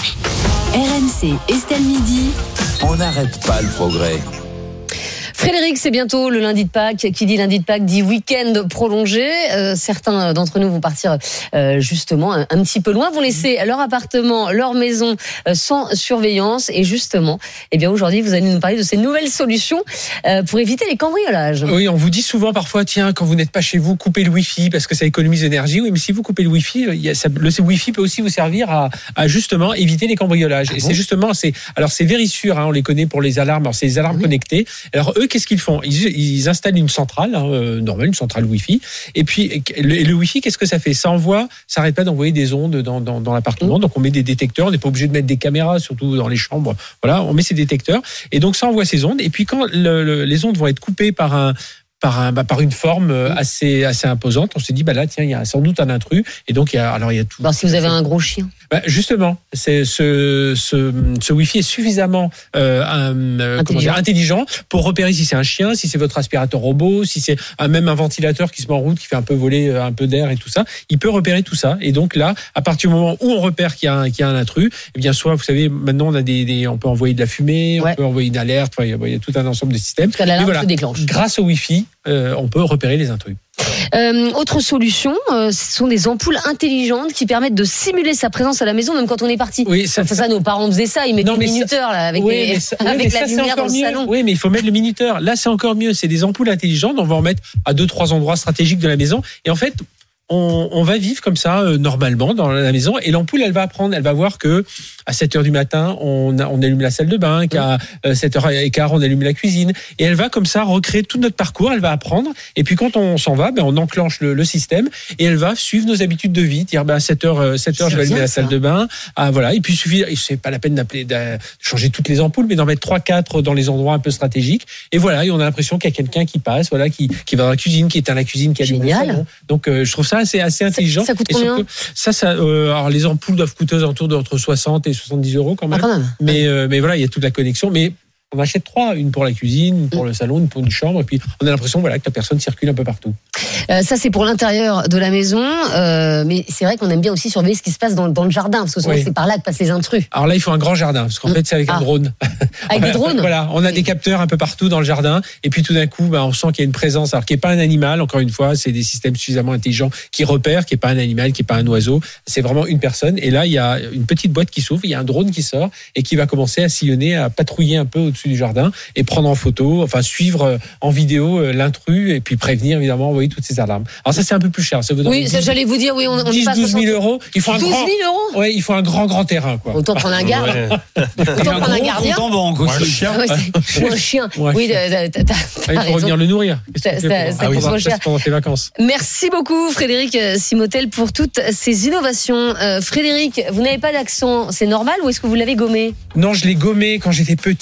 R M C, Estelle Midi. On n'arrête pas le progrès. Frédéric, c'est bientôt le lundi de Pâques. Qui dit lundi de Pâques dit week-end prolongé. Euh, certains d'entre nous vont partir euh, justement un, un petit peu loin, vont laisser leur appartement, leur maison euh, sans surveillance. Et justement, eh bien aujourd'hui, vous allez nous parler de ces nouvelles solutions euh, pour éviter les cambriolages. Oui, on vous dit souvent parfois, tiens, quand vous n'êtes pas chez vous, coupez le Wi-Fi parce que ça économise l'énergie. Oui, mais si vous coupez le Wi-Fi, il y a, ça, le Wi-Fi peut aussi vous servir à, à justement éviter les cambriolages. Ah et bon c'est justement, c'est alors c'est Verisure, hein, on les connaît pour les alarmes. Alors c'est les alarmes ah oui. connectées. Alors eux, qu'est-ce qu'ils font ? ils, ils installent une centrale, hein, euh, normale, une centrale Wi-Fi. Et puis le, le Wi-Fi, qu'est-ce que ça fait ? Ça envoie, ça n'arrête pas d'envoyer des ondes dans, dans, dans l'appartement. Mmh. Donc on met des détecteurs. On n'est pas obligé de mettre des caméras, surtout dans les chambres. Voilà, on met ces détecteurs. Et donc ça envoie ces ondes. Et puis quand le, le, les ondes vont être coupées par un par un bah, par une forme assez assez imposante, on se dit bah là tiens il y a sans doute un intrus et donc il y a alors il y a tout. Alors si vous avez un gros chien. Bah, justement, c'est ce ce ce Wi-Fi est suffisamment euh, un, euh, comment dire, intelligent pour repérer si c'est un chien, si c'est votre aspirateur robot, si c'est un, même un ventilateur qui se met en route qui fait un peu voler un peu d'air et tout ça. Il peut repérer tout ça et donc là à partir du moment où on repère qu'il y a un, qu'il y a un intrus, eh bien soit vous savez maintenant on a des, des on peut envoyer de la fumée, ouais. on peut envoyer une alerte, il y, il y a tout un ensemble de systèmes. Parce que l'alarme voilà, se déclenche. Grâce au Wi-Fi. Euh, on peut repérer les intrus. Euh, autre solution, euh, ce sont des ampoules intelligentes qui permettent de simuler sa présence à la maison même quand on est parti. Oui, ça, ça, ça nos parents faisaient ça, ils mettaient le minuteur là, avec, oui, les, ça, avec oui, la ça, lumière dans le mieux. salon. Oui, mais il faut mettre le minuteur. Là, c'est encore mieux. C'est des ampoules intelligentes. On va en mettre à deux, trois endroits stratégiques de la maison. Et en fait, on, on va vivre comme ça euh, normalement dans la maison. Et l'ampoule, elle va apprendre. Elle va voir que à sept heures du matin, on, on allume la salle de bain, qu'à sept heures quinze, on allume la cuisine. Et elle va comme ça recréer tout notre parcours, elle va apprendre. Et puis quand on s'en va, ben, on enclenche le, le système et elle va suivre nos habitudes de vie. Dire ben, à sept heures, sept heures je vais allumer la salle de bain. Ah, voilà. Et puis il suffit, c'est pas la peine d'appeler, de changer toutes les ampoules, mais d'en mettre trois, quatre dans les endroits un peu stratégiques. Et voilà, et on a l'impression qu'il y a quelqu'un qui passe, voilà, qui, qui va dans la cuisine, qui éteint la cuisine, qui allume le salon. Donc euh, je trouve ça assez, assez intelligent. Ça, ça coûte combien ? Ça, ça, euh, alors les ampoules doivent coûter aux alentours d'entre soixante et soixante-dix euros quand même. Ah, quand même. Mais, euh, mais voilà, il y a toute la connexion. Mais on achète trois, une pour la cuisine, une pour le salon, une pour une chambre, et puis on a l'impression voilà, que la personne circule un peu partout. Euh, ça, c'est pour l'intérieur de la maison, euh, mais c'est vrai qu'on aime bien aussi surveiller ce qui se passe dans, dans le jardin, parce que souvent oui. c'est par là que passent les intrus. Alors là, il faut un grand jardin, parce qu'en mmh. fait, c'est avec ah. un drone. Avec des drones ? Voilà, on a oui. des capteurs un peu partout dans le jardin, et puis tout d'un coup, bah, on sent qu'il y a une présence, alors qui n'est pas un animal, encore une fois, c'est des systèmes suffisamment intelligents qui repèrent, qui n'est pas un animal, qui n'est pas un oiseau, c'est vraiment une personne, et là, il y a une petite boîte qui s'ouvre, il y a un drone qui sort, et qui va commencer à sillonner, à patrouiller un peu au-dessus du jardin, et prendre en photo, enfin suivre en vidéo l'intrus, et puis prévenir, évidemment, envoyer toutes ces alarmes. Alors ça, c'est un peu plus cher. Ça vous oui, ça, j'allais vous dire, oui, on, on dix, douze mille euros. Il faut un douze mille grand, euros. Ouais, il faut un grand, grand terrain, quoi. Autant prendre un garde. Ouais. Autant prendre un gardien. En banque aussi. Ou un chien. Ouais, ou un chien. Ouais. Oui, t'as, t'as, t'as ah, il faut revenir le nourrir. Ça, ça, ça ah, oui, ça, cher. Pendant tes vacances. Merci beaucoup, Frédéric Simotel, pour toutes ces innovations. Euh, Frédéric, vous n'avez pas d'accent, c'est normal ou est-ce que vous l'avez gommé ? Non, je l'ai gommé quand j'étais petit. J'étais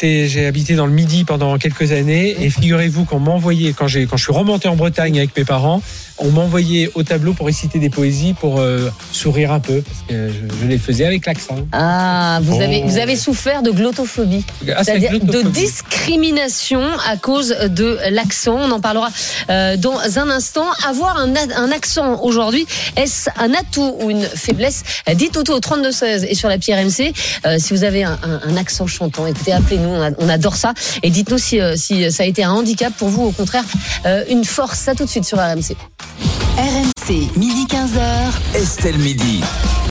j'étais, j'ai habité dans le Midi pendant quelques années et figurez-vous qu'on m'envoyait, quand j'ai, quand je suis remonté en Bretagne avec mes parents, on m'envoyait au tableau pour réciter des poésies pour euh, sourire un peu parce que je, je les faisais avec l'accent. Ah, vous Oh. avez vous avez souffert de glottophobie, Ah, c'est c'est-à-dire glottophobie. de discrimination à cause de l'accent. On en parlera euh, dans un instant. Avoir un, a- un accent aujourd'hui, est-ce un atout ou une faiblesse? Dites-nous tout au trente-deux seize et sur l'appli R M C. Euh, si vous avez un, un, un accent chantant, écoutez, appelez-nous, on, a- on adore ça. Et dites-nous si, euh, si ça a été un handicap pour vous, au contraire, euh, une force. Ça tout de suite sur R M C. R M C, midi quinze heures. Estelle Midi.